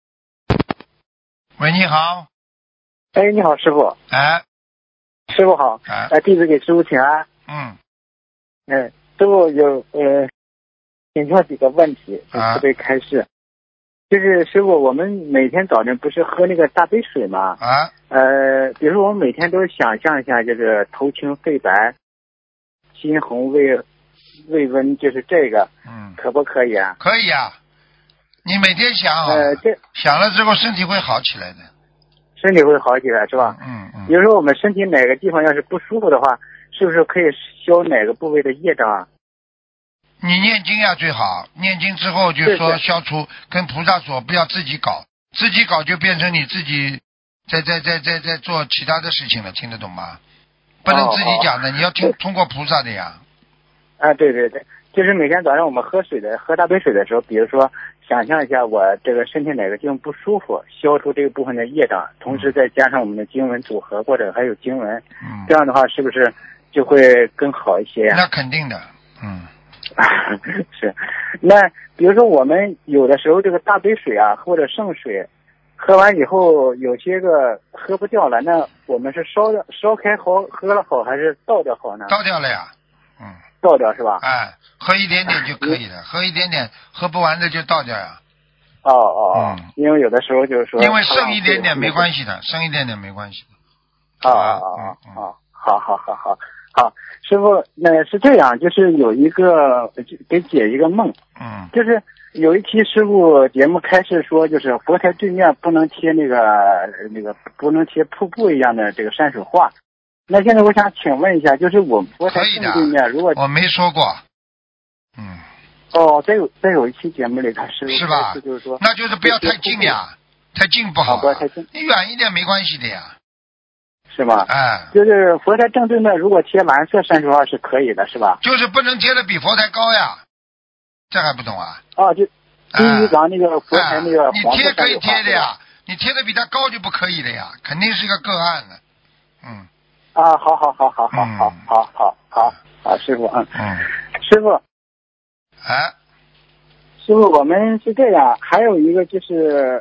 喂，你好。 哎，你好，师傅。 哎。 师傅好。 哎。 呃，弟子给师傅请安。 嗯。 嗯，师傅有呃，请教几个问题，特别开示。 就是师傅，我们每天早晨不是喝那个大杯水吗？ 啊， 呃，比如说我们每天都想象一下，就是头青肺白，心红胃胃温，就是这个， 嗯， 可不可以啊？ 可以啊，你每天想好了， 呃，这想了之后身体会好起来的， 身体会好起来是吧？ 嗯嗯。 比如说我们身体哪个地方要是不舒服的话，是不是可以消哪个部位的业障啊？ 你念经呀最好，念经之后就说消除，跟菩萨说不要自己搞，自己搞就变成你自己在在在在在做其他的事情了，听得懂吗？不能自己讲的， 哦哦、 你要听通过菩萨的呀。 啊，对对对，就是每天早上我们喝水的喝大杯水的时候，比如说想象一下我这个身体哪个地方不舒服，消除这个部分的业障，同时再加上我们的经文组合或者还有经文， 嗯， 这样的话是不是就会更好一些呀？ 那肯定的，嗯。 是，那比如说我们有的时候这个大杯水啊，或者圣水，喝完以后有些个喝不掉了，那我们是烧的烧开好喝了好，还是倒掉好呢？ 倒掉了呀，嗯， 倒掉是吧？ 哎，喝一点点就可以了，喝一点点，喝不完的就倒掉呀。 哦哦哦， 嗯， 因为有的时候就是说， 因为剩一点点没关系的，剩一点点没关系的。 哦哦哦哦，好好好好好，师傅，那是这样，就是有一个给解一个梦， 嗯， 就是有一期师傅节目开始说，就是佛台对面不能贴那个那个不能贴瀑布一样的这个山水画。那现在我想请问一下，就是我们佛台正对面，如果我没说过，嗯， 哦，再有再有一期节目里，他师傅是吧？ 就是说， 那就是不要太近呀，太近不好、啊， 不要太近， 你远一点没关系的呀。 是吗？ 哎， 就是佛台正对面，如果贴蓝色山水画是可以的，是吧？ 就是不能贴的比佛台高呀，这还不懂啊？ 哦，就第一张那个佛台那个黄色山水画、哎、你贴可以贴的呀，你贴的比它高就不可以的呀，肯定是一个个案的。嗯。 啊，好好好好好好好好好好，师傅，嗯嗯， 师傅， 哎， 师傅，我们是这样，还有一个就是，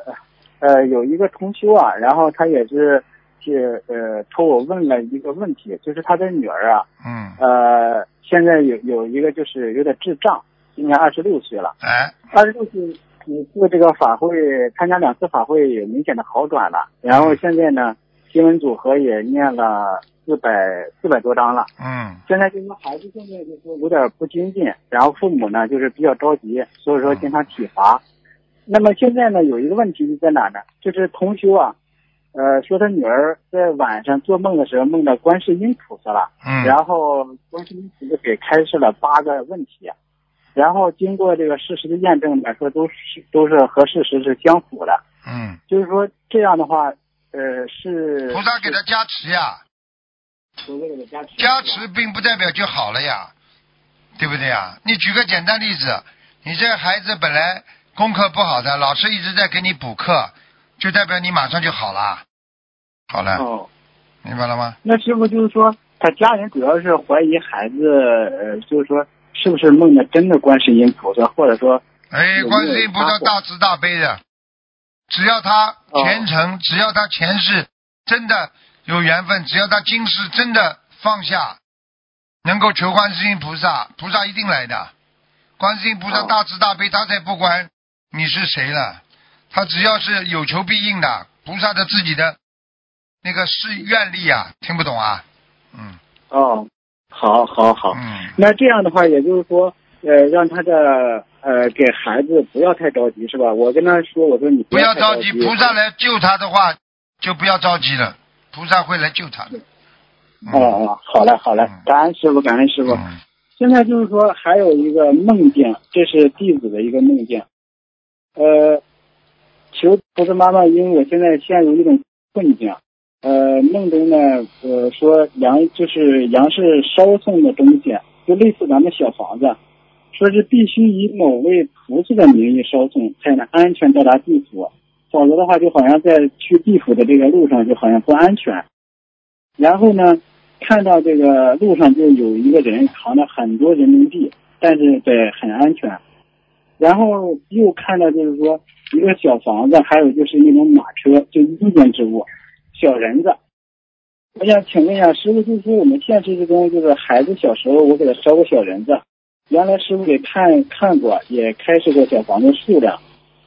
呃，有一个同修啊，然后他也是。是呃，托我问了一个问题，就是他的女儿啊， 嗯， 呃，现在有有一个就是有点智障，今年二十六岁了， 哎， 二十六岁，几次这个法会参加两次法会有明显的好转了，然后现在呢，经文组合也念了四百四百多章了， 嗯， 现在就是孩子现在就是有点不精进，然后父母呢就是比较着急，所以说经常体罚。嗯、那么现在呢有一个问题在哪呢？就是同修啊。呃，说他女儿在晚上做梦的时候梦到观世音菩萨了， 嗯， 然后观世音菩萨给开示了八个问题，然后经过这个事实的验证呢，说都是都是和事实是相符的， 嗯， 就是说这样的话，呃，是菩萨给他加持呀， 菩萨给他加持， 加持并不代表就好了呀，对不对呀？你举个简单例子，你这个孩子本来功课不好的，老师一直在给你补课。就代表你马上就好了，好了， 哦， 明白了吗？ 那师傅就是说，他家人主要是怀疑孩子，呃，就是说是不是梦的真的观世音菩萨，或者说， 哎，观世音菩萨大慈大悲的，只要他虔诚，哦、只要他前世真的有缘分，只要他今世真的放下，能够求观世音菩萨，菩萨一定来的。观世音菩萨大慈大悲，他才不管你是谁了。他只要是有求必应的，菩萨的自己的那个是愿力啊，听不懂啊？嗯。 哦，好，好，好。 嗯。 那这样的话，也就是说，呃，让他的呃给孩子不要太着急，是吧？我跟他说，我说你不要着急，菩萨来救他的话，就不要着急了，菩萨会来救他的。 哦哦，好嘞，好嘞，感恩师傅，感恩师傅。 嗯、 现在就是说，还有一个梦境，这是弟子的一个梦境，呃。求菩萨妈妈，因为我现在陷入一种困境，呃，梦中呢，呃，说羊就是羊是烧送的东西，就类似咱们小房子，说是必须以某位菩萨的名义烧送，才能安全到达地府，否则的话，就好像在去地府的这个路上就好像不安全。然后呢，看到这个路上就有一个人扛着很多人民币，但是在很安全。然后又看到就是说一个小房子，还有就是那种马车，就一间之物，小人子。我想请问一下师傅，就是说我们现实之中，就是孩子小时候我给他烧个小人子，原来师傅给看看过，也开示过小房子数量，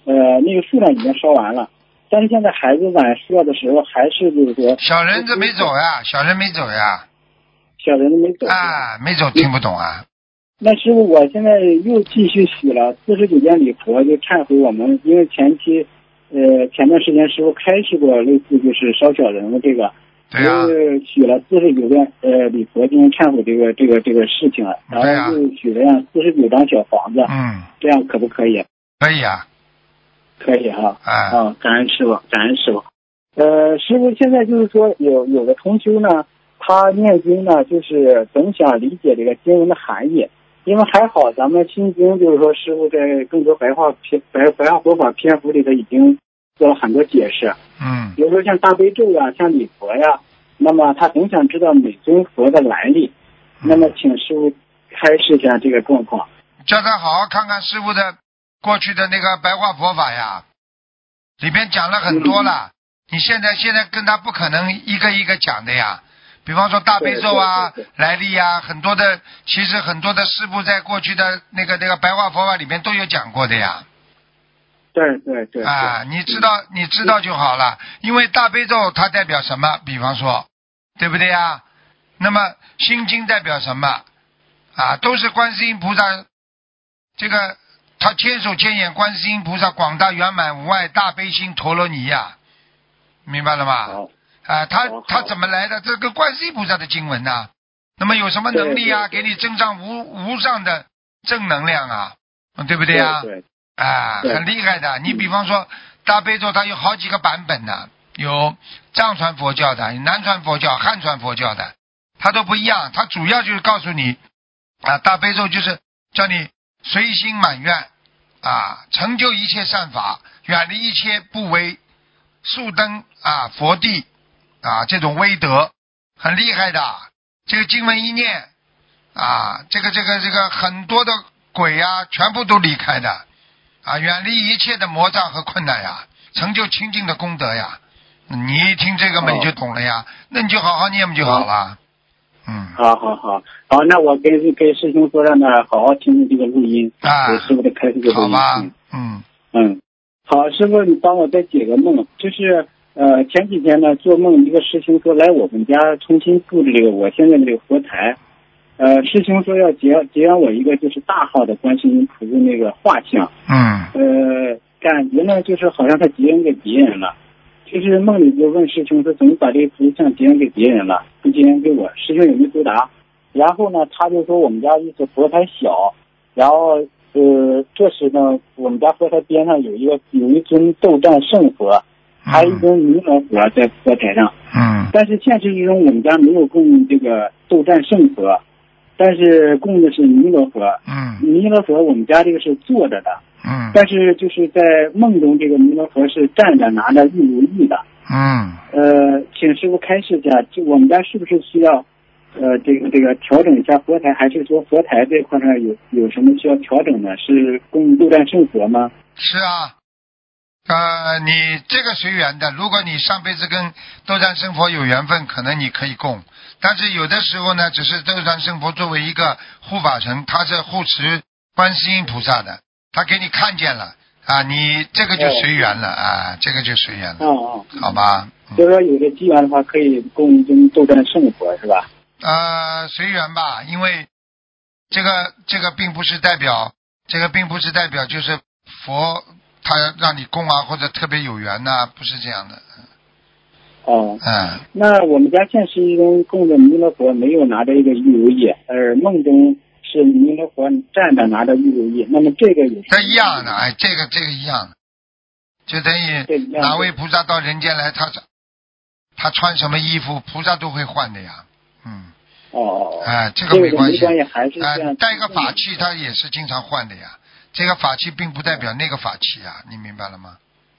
呃，那个数量已经烧完了，但是现在孩子晚睡的时候还是就是说小人子没走呀，小人没走呀， 小人子没走啊，没走听不懂啊。 那师傅，我现在又继续许了四十九遍礼佛，就忏悔我们，因为前期，呃，前段时间师傅开示过类似就是烧小人的这个， 对呀、啊， 许了四十九遍呃礼佛进行忏悔这个这个这个事情了，然后又许了样四十九张小房子， 嗯， 这样可不可以？ 可以啊， 可以哈， 啊， 啊，感恩师傅，感恩师傅。呃，师傅现在就是说有有的同修呢，他念经呢，就是总想理解这个经文的含义。因为还好，咱们心经就是说，师傅在更多白话篇白白话佛法篇幅里头已经做了很多解释。 嗯， 比如说像大悲咒呀，像礼佛呀，那么他总想知道每尊佛的来历。嗯、那么，请师傅开示一下这个状况。 叫他好好看看师傅的过去的那个白话佛法呀，里边讲了很多了。嗯、你现在现在跟他不可能一个一个讲的呀。比方说大悲咒啊，来历啊，很多的，其实很多的师父在过去的那个那个白话佛法里面都有讲过的呀。 对对对。 啊，你知道你知道就好了，因为大悲咒它代表什么？比方说，对不对呀？那么心经代表什么？啊，都是观世音菩萨，这个他千手千眼观世音菩萨广大圆满无碍大悲心陀罗尼呀，明白了吗？ 好。 啊，他他怎么来的？这个观世音菩萨的经文呐、啊，那么有什么能力啊？给你增上无无上的正能量啊，对不对啊？ 对对啊，很厉害的。你比方说大悲咒，它有好几个版本呢，有藏传佛教的，有南传佛教、汉传佛教的，它都不一样。它主要就是告诉你啊，大悲咒就是叫你随心满愿啊，成就一切善法，远离一切不为，速登啊佛地。啊，这种威德很厉害的，这个经文一念啊，这个这个这个很多的鬼啊，全部都离开的啊，远离一切的魔障和困难呀，成就清净的功德呀。你一听这个嘛，你就懂了呀，那你就好好念不就好了？嗯， 好好好，好，那我跟跟师兄说让他好好听听这个录音， 啊， 师傅的开示的录音。 好吧，嗯嗯，好，师傅你帮我再解个梦，就是。呃，前几天呢，做梦一个师兄说来我们家重新布置这个我现在的这个佛台，呃，师兄说要结结缘我一个就是大号的观世音菩萨那个画像， 嗯， 呃，感觉呢就是好像他结缘给别人了，就是梦里就问师兄说怎么把这个菩萨像结缘给别人了，不结缘给我，师兄也没回答，然后呢他就说我们家意思佛台小，然后呃，这时呢我们家佛台边上有一个有一尊斗战胜佛。还有一尊弥勒佛在佛台上， 嗯， 但是现实之中我们家没有供这个斗战胜佛，但是供的是弥勒佛， 嗯， 弥勒佛我们家这个是坐着的， 嗯， 但是就是在梦中这个弥勒佛是站着拿着玉如意的， 嗯， 呃，请师傅开示一下，就我们家是不是需要呃这个这个调整一下佛台，还是说佛台这块上有有什么需要调整的？是供斗战胜佛吗？ 是啊。呃，你这个随缘的，如果你上辈子跟斗战胜佛有缘分，可能你可以供，但是有的时候呢，只是斗战胜佛作为一个护法神，他是护持观世音菩萨的，他给你看见了啊，你这个就随缘了、哦、啊，这个就随缘了， 哦哦， 好吧。 就是说有的机缘的话，可以供一尊斗战胜佛，是吧？ 呃，随缘吧，因为这个这个并不是代表，这个并不是代表就是佛。他让你供啊，或者特别有缘呐、啊，不是这样的。 哦， 嗯， 那我们家现实中供的弥勒佛没有拿着一个玉如意，而梦中是弥勒佛站着拿着玉如意，那么这个有这一样的，哎，这个这个一样的，就等于哪位菩萨到人间来，他他穿什么衣服，菩萨都会换的呀。嗯。 哦。 哎，这个没关系。 哎、 呃，带个法器，他也是经常换的呀。这个法器并不代表那个法器啊，你明白了吗？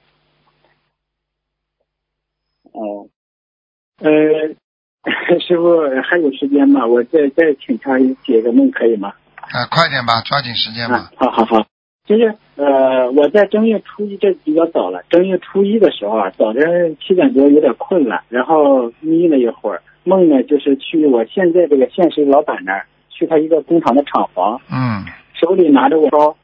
哦，呃，师傅还有时间吗？我再再请他解个梦可以吗？ 啊，快点吧，抓紧时间吧。 啊、好好好，就是呃，我在正月初一，这比较早了。正月初一的时候啊，早晨七点多有点困了，然后眯了一会儿，梦呢就是去我现在这个现实老板那儿，去他一个工厂的厂房， 嗯， 手里拿着我包。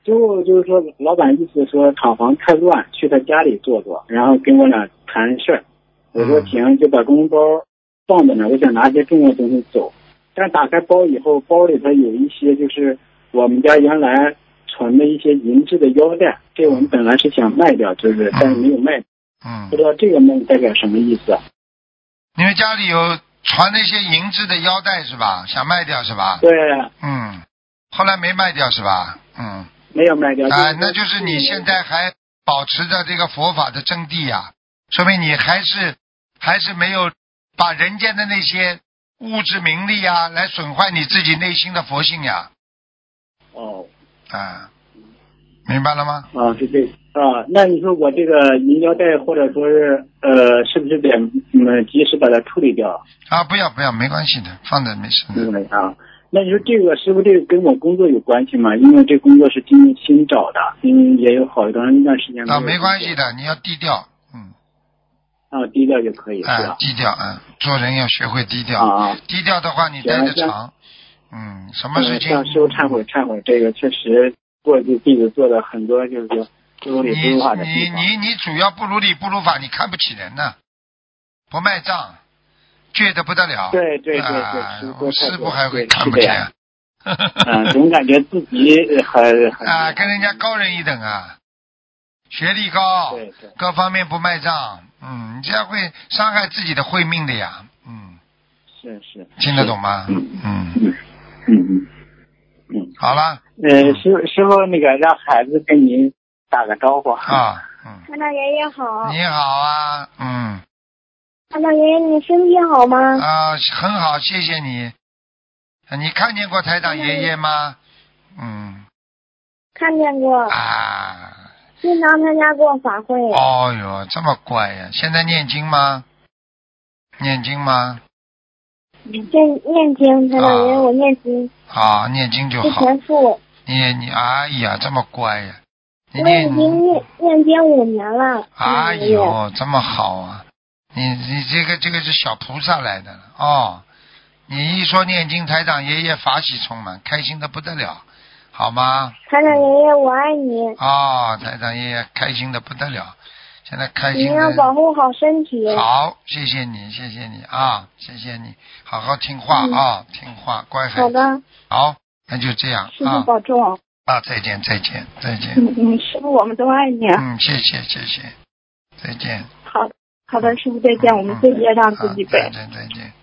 之后就是说，老板意思说厂房太乱，去他家里坐坐，然后跟我俩谈事儿。我说行，就把公文包放在那儿，我想拿些重要东西走。但打开包以后，包里头有一些就是我们家原来存的一些银质的腰带，这我们本来是想卖掉，就是但是没有卖。 嗯， 不知道这个梦代表什么意思啊？ 你们家里有传那些银质的腰带是吧？想卖掉是吧？ 对。 嗯，后来没卖掉是吧？嗯。 没有卖掉。 啊，那就是你现在还保持着这个佛法的真谛呀、啊，说明你还是还是没有把人间的那些物质名利啊，来损坏你自己内心的佛性呀。 哦。 啊，明白了吗？ 啊，是这啊。那你说我这个银腰带或者说是呃，是不是得嗯及时把它处理掉？ 啊，不要不要，没关系的，放着没事的。 嗯啊。那你说这个是不是这个跟我工作有关系吗？因为这工作是今年新找的，嗯，也有好长一段时间了。 啊，没关系的，你要低调，嗯。 啊，低调就可以，是吧？ 啊，低调，嗯，做人要学会低调。 啊， 低调的话，你待得长。嗯，什么事情？ 向师傅忏悔忏悔，这个确实过去弟子做的很多就是说不如理不如法的地方。 你你你主要不如理不如法，你看不起人呢，不卖账。倔得不得了， 对对对对， 啊、我师傅还会看不起啊， 嗯，总感觉自己很很啊，跟人家高人一等啊，学历高， 对对， 各方面不卖账，嗯，你这样会伤害自己的慧命的呀，嗯， 是是， 听得懂吗？ 嗯嗯嗯嗯嗯， 好了， 呃，师师傅那个让孩子跟您打个招呼啊，嗯， 台长爷爷好， 你好啊，嗯。 台长爷爷，你身体好吗？ 啊，很好，谢谢你。你看见过台长爷爷吗？嗯。 看见过。 啊。 经常参加过法会。 哦哟，这么乖呀！现在念经吗？念经吗？ 念念经，台长爷爷，我念经。 啊，念经就好。 之前父。 你你哎呀，这么乖呀！ 我已经念念经五年了。 哎呦，这么好啊！你你这个这个是小菩萨来的哦，你一说念经，台长爷爷法喜充满，开心的不得了，好吗？ 台长爷爷，我爱你。 哦，台长爷爷开心的不得了，现在开心的。 你要保护好身体。 好，谢谢你，谢谢你啊，谢谢你，好好听话、嗯、啊，听话，乖孩子。 好的。 好，那就这样。 师父保重。 啊，再见，再见，再见。 嗯嗯，师父，我们都爱你。 嗯，谢谢，谢谢，再见。 好。好的，师傅再见，嗯、我们自己也让自己背。 再见再见。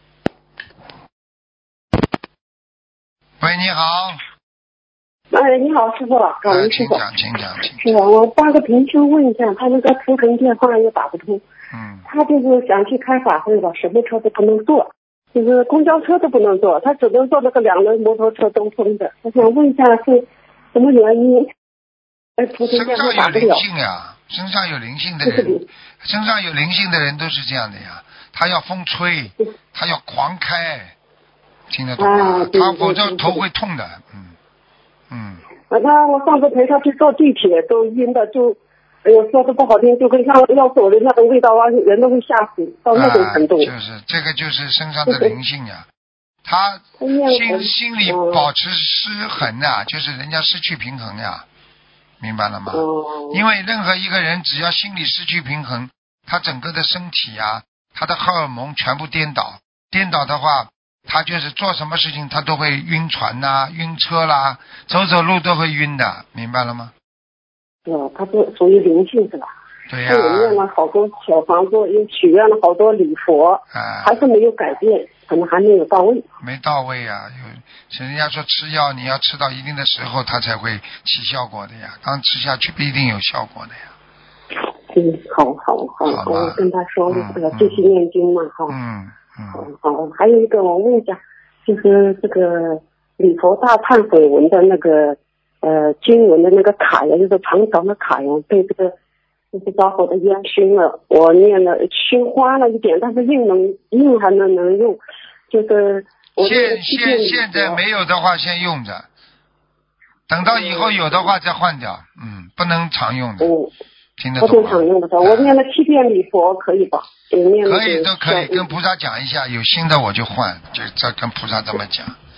喂，你好。 哎，你好，师傅，感恩师傅。 请讲，请讲，请讲。 是的，我发个平胸问一下，他那个图腾电话又打不通。 嗯。 他就是想去开法会了，什么车都不能坐，就是公交车都不能坐，他只能坐那个两轮摩托车兜风的。我想问一下是什么原因？呃，图腾电话打不了。 身上有灵性呀，身上有灵性的人。身上有灵性的人都是这样的呀，他要风吹，他要狂开，听得懂吗？ 啊、 他否则头会痛的，嗯嗯。 那我上次陪他去坐地铁，都晕的，就哎呦说的不好听，就跟像要走的那种味道啊，人都会吓死，到那种程度。 啊、就是这个就是身上的灵性呀，他心心里保持失衡呀、啊，就是人家失去平衡呀。明白了吗？ 哦、 因为任何一个人只要心理失去平衡，他整个的身体啊，他的荷尔蒙全部颠倒，颠倒的话，他就是做什么事情他都会晕船呐、啊、晕车啦，走走路都会晕的，明白了吗？ 哦，他是属于灵性是吧？ 对呀、啊。 他也念了好多小房子，又许愿了好多礼佛， 啊， 还是没有改变，可能还没有到位。 没到位啊，有人家说吃药你要吃到一定的时候它才会起效果的呀，刚吃下去不一定有效果的呀。 嗯，好好好，好我跟他说那个继续念经嘛，哈。 嗯嗯。 好好，还有一个我问一下，就是这个礼佛大忏悔文的那个呃经文的那个卡呀，就是长长的卡呀，被这个就是着火的烟熏了，我念了熏花了一点，但是硬能硬还能能用，就是我现现现在没有的话先用着，等到以后有的话再换掉，嗯，不能常用的。 嗯， 听得懂吗？ 不能常用的，我念了七遍礼佛可以吧？念可以都可以，跟菩萨讲一下，有新的我就换，就再跟菩萨这么讲。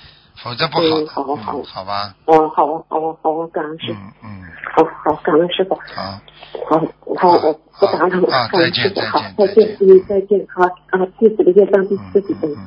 否则不好的。 嗯，好好、 嗯、好吧。 哦，好啊，好啊，好啊，感恩师傅。 嗯嗯。 好好，感恩师傅。 好。 好，好，我不打扰了。 啊，再见，再见， 再见，嗯，再见，好啊，弟子的业障第四几分。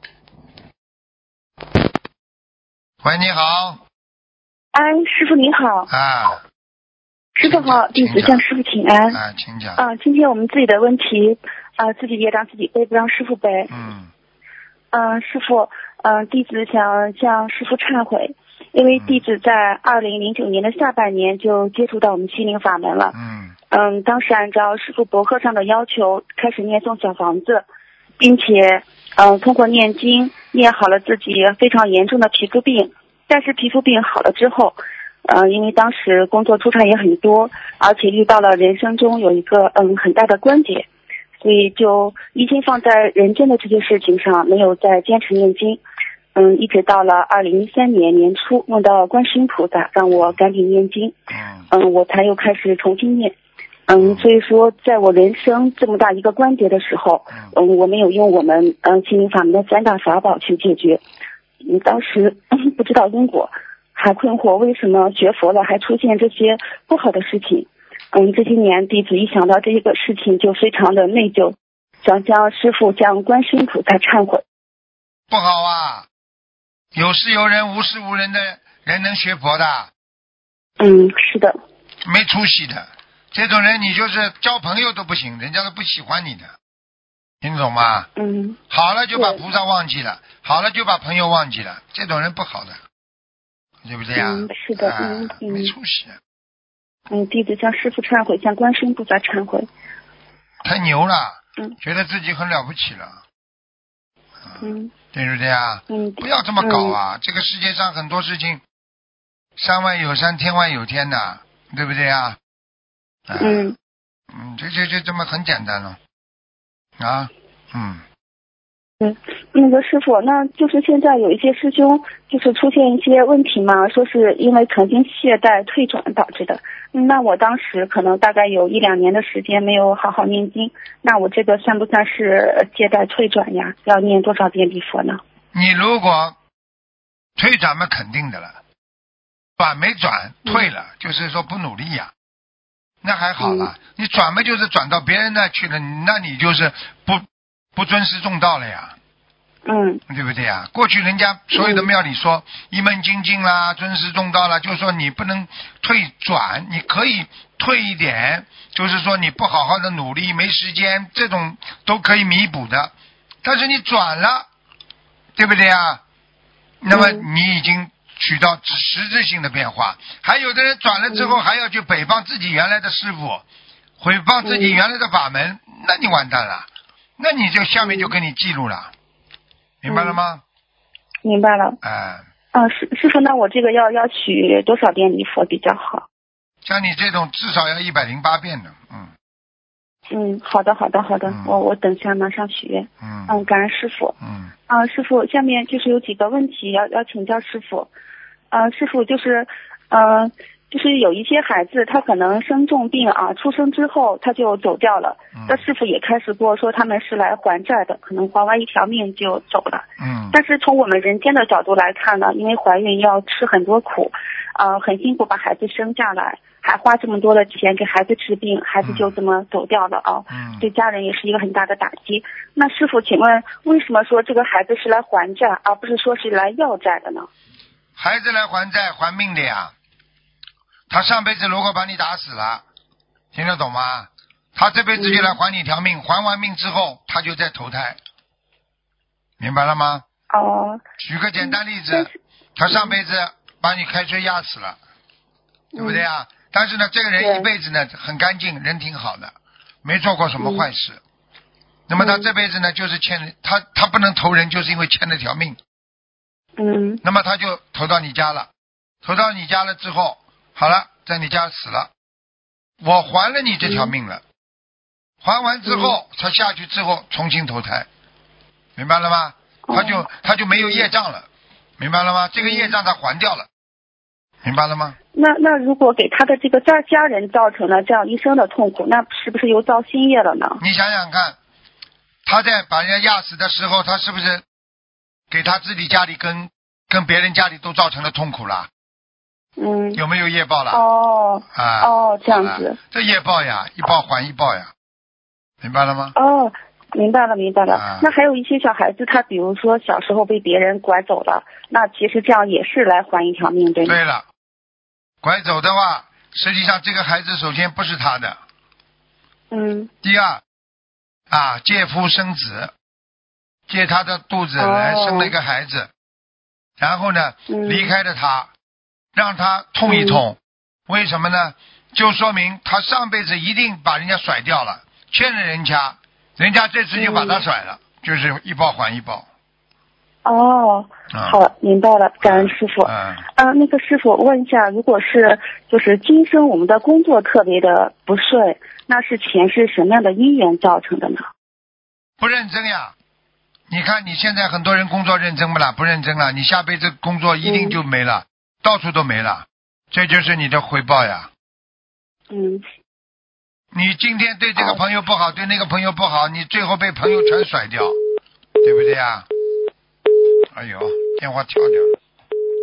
喂，你好。 哎，师傅你好。 啊。 师傅好，弟子向师傅请安。 啊，请讲。 啊，今天我们自己的问题，啊，自己业障自己背，不让师傅背。 嗯。 嗯、呃，师傅，嗯、呃，弟子想向师傅忏悔，因为弟子在二零零九年的下半年就接触到我们心灵法门了。 嗯。 嗯，当时按照师傅博客上的要求，开始念诵小房子，并且，嗯、呃，通过念经念好了自己非常严重的皮肤病。但是皮肤病好了之后，呃，因为当时工作出差也很多，而且遇到了人生中有一个嗯很大的关节，所以就一心放在人间的这些事情上，没有再坚持念经。嗯，一直到了二零一三年年初，梦到观世音菩萨让我赶紧念经，嗯，我才又开始重新念。嗯，所以说，在我人生这么大一个关节的时候，嗯，我没有用我们嗯心灵法门的三大法宝去解决。嗯，当时、嗯、不知道因果，还困惑为什么学佛了还出现这些不好的事情。嗯，这些年弟子一想到这个事情就非常的内疚，想向师父向观世音菩萨忏悔。 不好啊，有事有人无事无人的人能学佛的？ 嗯，是的。 没出息的，这种人你就是交朋友都不行，人家都不喜欢你的，听懂吗？ 嗯。 好了就把菩萨忘记了，好了就把朋友忘记了，这种人不好的，对不对呀？ 嗯，是的， 啊、 嗯嗯。 没出息。 嗯，弟子向师父忏悔，向观世音菩萨忏悔。 太牛了， 嗯， 觉得自己很了不起了。 嗯， 对不对啊？ 嗯， 不要这么搞啊！嗯、这个世界上很多事情，山外有山，天外有天的，对不对啊？啊嗯嗯，这这这这么很简单了啊，嗯。 嗯，那个师傅，那就是现在有一些师兄就是出现一些问题嘛，说是因为曾经懈怠退转导致的。那我当时可能大概有一两年的时间没有好好念经，那我这个算不算是懈怠退转呀？要念多少遍礼佛呢？ 你如果退转嘛，肯定的了，转没转退了，嗯、就是说不努力呀、啊，那还好了。嗯、你转嘛就是转到别人那去了，那你就是不。不尊师重道了呀， 嗯， 对不对呀？过去人家所有的庙里说、嗯、一门精进啦，尊师重道啦，就是说你不能退转，你可以退一点，就是说你不好好的努力，没时间，这种都可以弥补的。但是你转了，对不对呀？那么你已经取到实质性的变化。还有的人转了之后还要去诽谤自己原来的师父，诽谤自己原来的法门，嗯、那你完蛋了。那你就下面就给你记录了，嗯、明白了吗？ 明白了。 哎。 啊，师师傅，那我这个要要许多少遍礼佛比较好？ 像你这种至少要一百零八遍的，嗯。 嗯，好的，好的，好的，嗯、我我等下马上许愿。 嗯。 嗯，感恩师傅。 嗯。 啊，师傅，下面就是有几个问题要要请教师傅。啊，师傅就是，呃。就是有一些孩子，他可能生重病啊，出生之后他就走掉了。那、嗯、师傅也开始过说他们是来还债的，可能还完一条命就走了。 嗯。 但是从我们人间的角度来看呢，因为怀孕要吃很多苦，呃，很辛苦把孩子生下来，还花这么多的钱给孩子治病，孩子就这么走掉了啊。 嗯。 对家人也是一个很大的打击。那师傅，请问为什么说这个孩子是来还债，而不是说是来要债的呢？ 孩子来还债还命的呀。他上辈子如果把你打死了，听得懂吗？他这辈子就来还你条命，嗯、还完命之后他就再投胎，明白了吗？ 哦。 举个简单例子，嗯、他上辈子把你开车压死了，嗯、对不对啊？但是呢，这个人一辈子呢很干净，人挺好的，没做过什么坏事。嗯、那么他这辈子呢，就是欠他他不能投人，就是因为欠了条命。 嗯。 那么他就投到你家了，投到你家了之后。好了，在你家死了，我还了你这条命了，嗯、还完之后，他下去之后重新投胎，明白了吗？ 哦、 他就他就没有业障了，明白了吗？这个业障他还掉了，明白了吗？ 那那如果给他的这个家家人造成了这样一生的痛苦，那是不是又造新业了呢？ 你想想看，他在把人家压死的时候，他是不是给他自己家里跟跟别人家里都造成了痛苦了。 嗯。 有没有业报了？ 哦。 啊。 哦，这样子。 啊、这业报呀，一报还一报呀，明白了吗？ 哦。明白了，明白了、 啊。 那还有一些小孩子，他比如说小时候被别人拐走了，那其实这样也是来还一条命，对吗？ 对了，拐走的话，实际上这个孩子首先不是他的。 嗯。 第二，啊，借腹生子，借他的肚子来生了一个孩子，哦、然后呢、嗯、离开了他，让他痛一痛、嗯。为什么呢？就说明他上辈子一定把人家甩掉了，欠了人家。人家这次就把他甩了、嗯，就是一报还一报。 哦， 嗯、 好，明白了，感恩师傅。 嗯。 啊，那个师傅问一下，如果是就是今生我们的工作特别的不顺，那是前世什么样的因缘造成的呢？ 不认真呀！你看你现在很多人工作认真不啦？不认真了，你下辈子工作一定就没了，嗯、到处都没了，这就是你的回报呀。 嗯。 你今天对这个朋友不好，对那个朋友不好，你最后被朋友全甩掉，对不对呀？哎呦，电话跳掉了。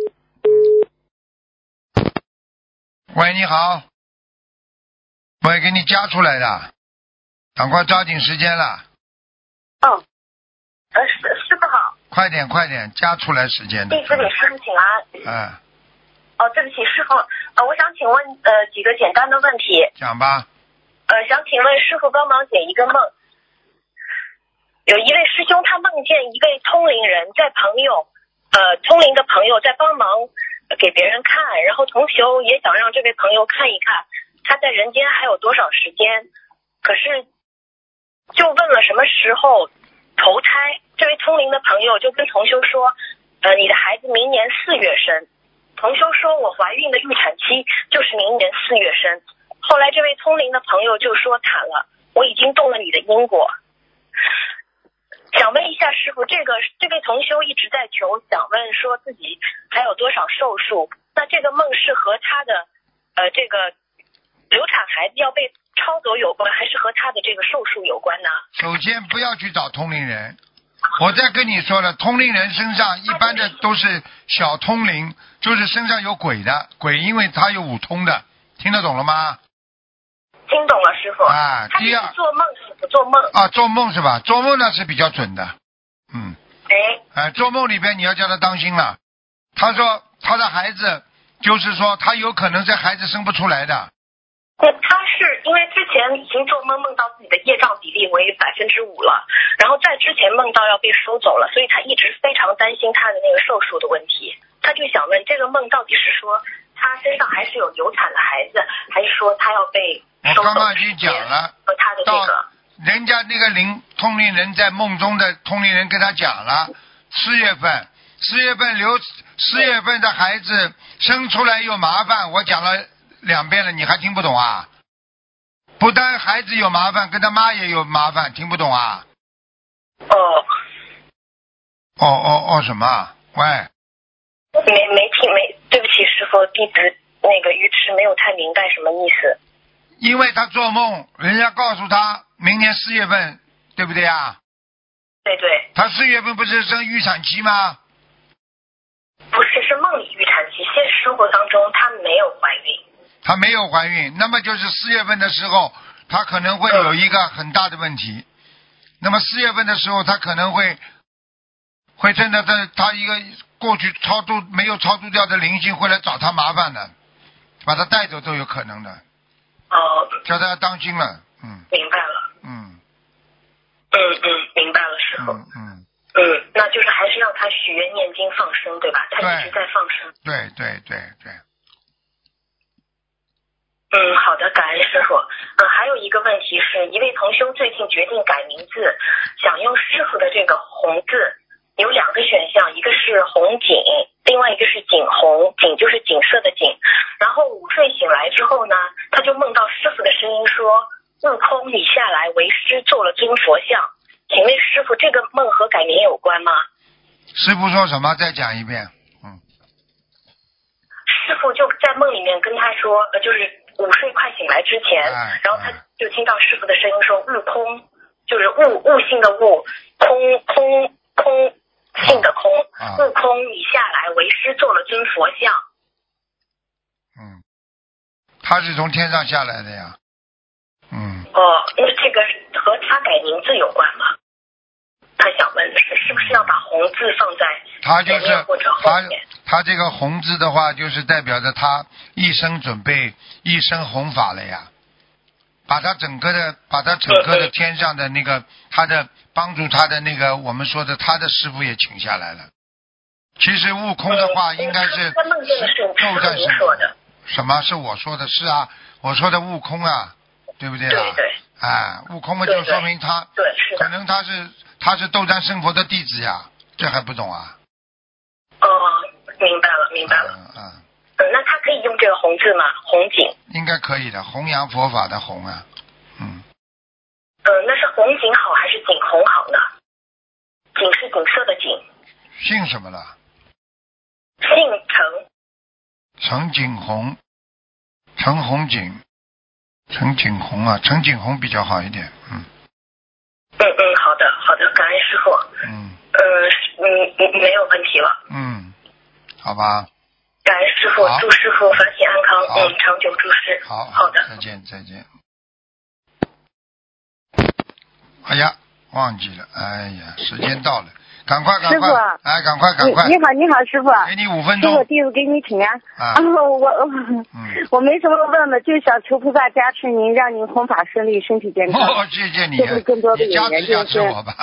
嗯。喂，你好。我也给你加出来的，赶快抓紧时间了。 哦，呃，师师傅好。 快点快点，加出来时间的。 弟子给师傅请安。 嗯。 哦，对不起，师傅，呃，我想请问呃几个简单的问题。 讲吧。 呃，想请问师傅帮忙解一个梦。有一位师兄，他梦见一位通灵人在朋友，呃，通灵的朋友在帮忙给别人看，然后同修也想让这位朋友看一看他在人间还有多少时间，可是就问了什么时候投胎，这位通灵的朋友就跟同修说，呃，你的孩子明年四月生。同修说，我怀孕的预产期就是明年四月生。后来这位通灵的朋友就说惨了，我已经动了你的因果。想问一下师傅，这个这位同修一直在求，想问说自己还有多少寿数，那这个梦是和他的呃这个流产孩子要被抄走有关，还是和他的这个寿数有关呢？ 首先不要去找通灵人，我再跟你说了，通灵人身上一般的都是小通灵，就是身上有鬼的，鬼因为他有五通的，听得懂了吗？ 听懂了，师傅。 啊，第二， 他是做梦是不做梦？ 啊，做梦是吧？做梦呢是比较准的，嗯。 哎。 哎，做梦里边你要叫他当心了。他说他的孩子，就是说他有可能这孩子生不出来的。 呃，他是因为之前已经做梦梦到自己的业障比例为百分之五了，然后在之前梦到要被收走了，所以他一直非常担心他的那个寿数的问题。他就想问，这个梦到底是说他身上还是有流产的孩子，还是说他要被收走？ 我刚刚已经讲了， 和他的这个人家那个灵通灵人在梦中的通灵人跟他讲了，四月份四月份流四月份的孩子生出来有麻烦，我讲了两遍了，你还听不懂啊？不但孩子有麻烦，跟他妈也有麻烦，听不懂啊？ 哦哦哦哦什么？喂， 没没听没，对不起师傅，弟子那个愚痴，没有太明白什么意思。 因为他做梦，人家告诉他明年四月份，对不对啊？ 对对。 他四月份不是生预产期吗？ 不是，是梦里预产期，现实生活当中他没有怀孕。 他没有怀孕，那么就是四月份的时候，他可能会有一个很大的问题。那么四月份的时候，他可能会会真的他他一个过去超度没有超度掉的灵性会来找他麻烦的，把他带走都有可能的。 哦。 叫他要当心了，嗯。 明白了。 嗯。 嗯嗯，明白了，师傅。 嗯嗯。 嗯，那就是还是让他许愿念经放生，对吧？他一直在放生。 对对对对。 嗯，好的，感恩师傅。嗯，还有一个问题是，一位同修最近决定改名字，想用师傅的这个红字，有两个选项，一个是红景，另外一个是景红，景就是景色的景。然后午睡醒来之后呢，他就梦到师傅的声音说：“悟空，你下来为师做了尊佛像。”请问师傅，这个梦和改名有关吗？ 师傅说什么？再讲一遍。嗯。 师傅就在梦里面跟他说，呃，就是午睡快醒来之前， 哎、 然后他就听到师傅的声音说：“悟空，就是悟悟性的悟，空空空性的空， 啊、 悟空你下来为师做了尊佛像。 嗯，他是从天上下来的呀。嗯。 哦，那这个和他改名字有关吗？他想问的是，是不是要把红字放在他就是前面或者后面？ 他他这个红字的话，就是代表着他一生准备一生弘法了呀。把他整个的，把他整个的天上的那个，他的帮助他的那个，我们说的他的师傅也请下来了。其实悟空的话，应该是他梦见的是斗战胜说的。 什么是我说的？是啊，我说的悟空啊，对不对啦？ 对对。 哎，悟空嘛，就说明他对是的， 可能他是他是斗战胜佛的弟子呀，这还不懂啊？ 哦，明白了，明白了。 嗯嗯。 嗯，那他可以用这个红字吗？红景。 应该可以的，弘扬佛法的弘啊。嗯。 呃，那是红景好还是景红好呢？景是景色的景。 姓什么了？ 姓陈。 陈景洪，陈红景，陈景洪啊，陈景洪比较好一点。嗯。 嗯嗯，好的好的，感恩师傅。 嗯。 呃嗯嗯，没有问题了。 嗯，好吧。 感恩师傅，祝师傅法体安康，嗯，长久住世。 好， 好的， 再见，再见。哎呀，忘记了，哎呀，时间到了，赶快，赶快，哎，赶快，赶快。 你好，你好，师傅。 给你五分钟。 师傅，弟子给你请安。 啊。 我我、 嗯、 我没什么问的，就想求菩萨加持您，让您弘法顺利，身体健康。 哦，谢谢你。 就是更多的你加持加持我吧。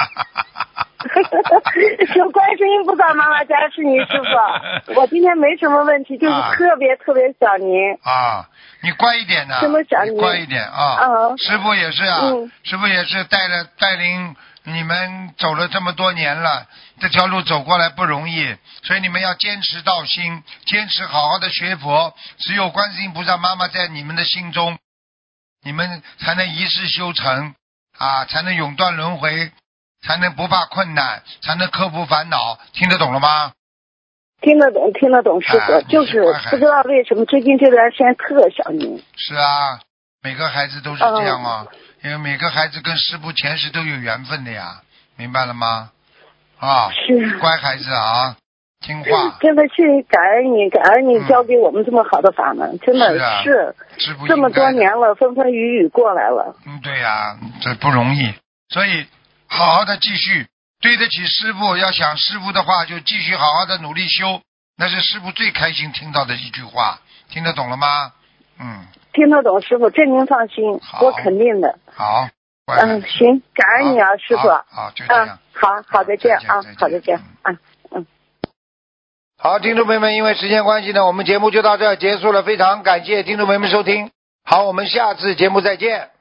求观世音菩萨妈妈加持您，师傅。我今天没什么问题，就是特别、啊、特别想您。 啊，你乖一点呢。 这么想您。 乖一点啊。 嗯。 师傅也是啊， 嗯、 师傅也是带了带领你们走了这么多年了，这条路走过来不容易，所以你们要坚持道心，坚持好好的学佛。只有观世音菩萨妈妈在你们的心中，你们才能一世修成啊，才能永断轮回。才能不怕困难，才能克服烦恼，听得懂了吗？ 听得懂，听得懂，师傅、哎，就是不知道为什么最近这段时间特想您。 是啊，每个孩子都是这样啊，嗯、因为每个孩子跟师父前世都有缘分的呀，明白了吗？啊， 是乖孩子啊，听话。 真的是感恩你，感恩你教给我们这么好的法门，嗯、真的是， 是啊、这么多年了，风风雨雨过来了。 嗯，对呀、啊，这不容易，所以。好好的继续对得起师父，要想师父的话就继续好好的努力修，那是师父最开心听到的一句话，听得懂了吗？嗯， 听得懂，师父，这您放心，我肯定的。 好， 嗯，行，感恩你啊，师父。 好，就这样。 嗯，好好的这样啊，好的这样啊，嗯。 好，听众朋友们，因为时间关系呢，我们节目就到这儿结束了，非常感谢听众朋友们收听，好，我们下次节目再见。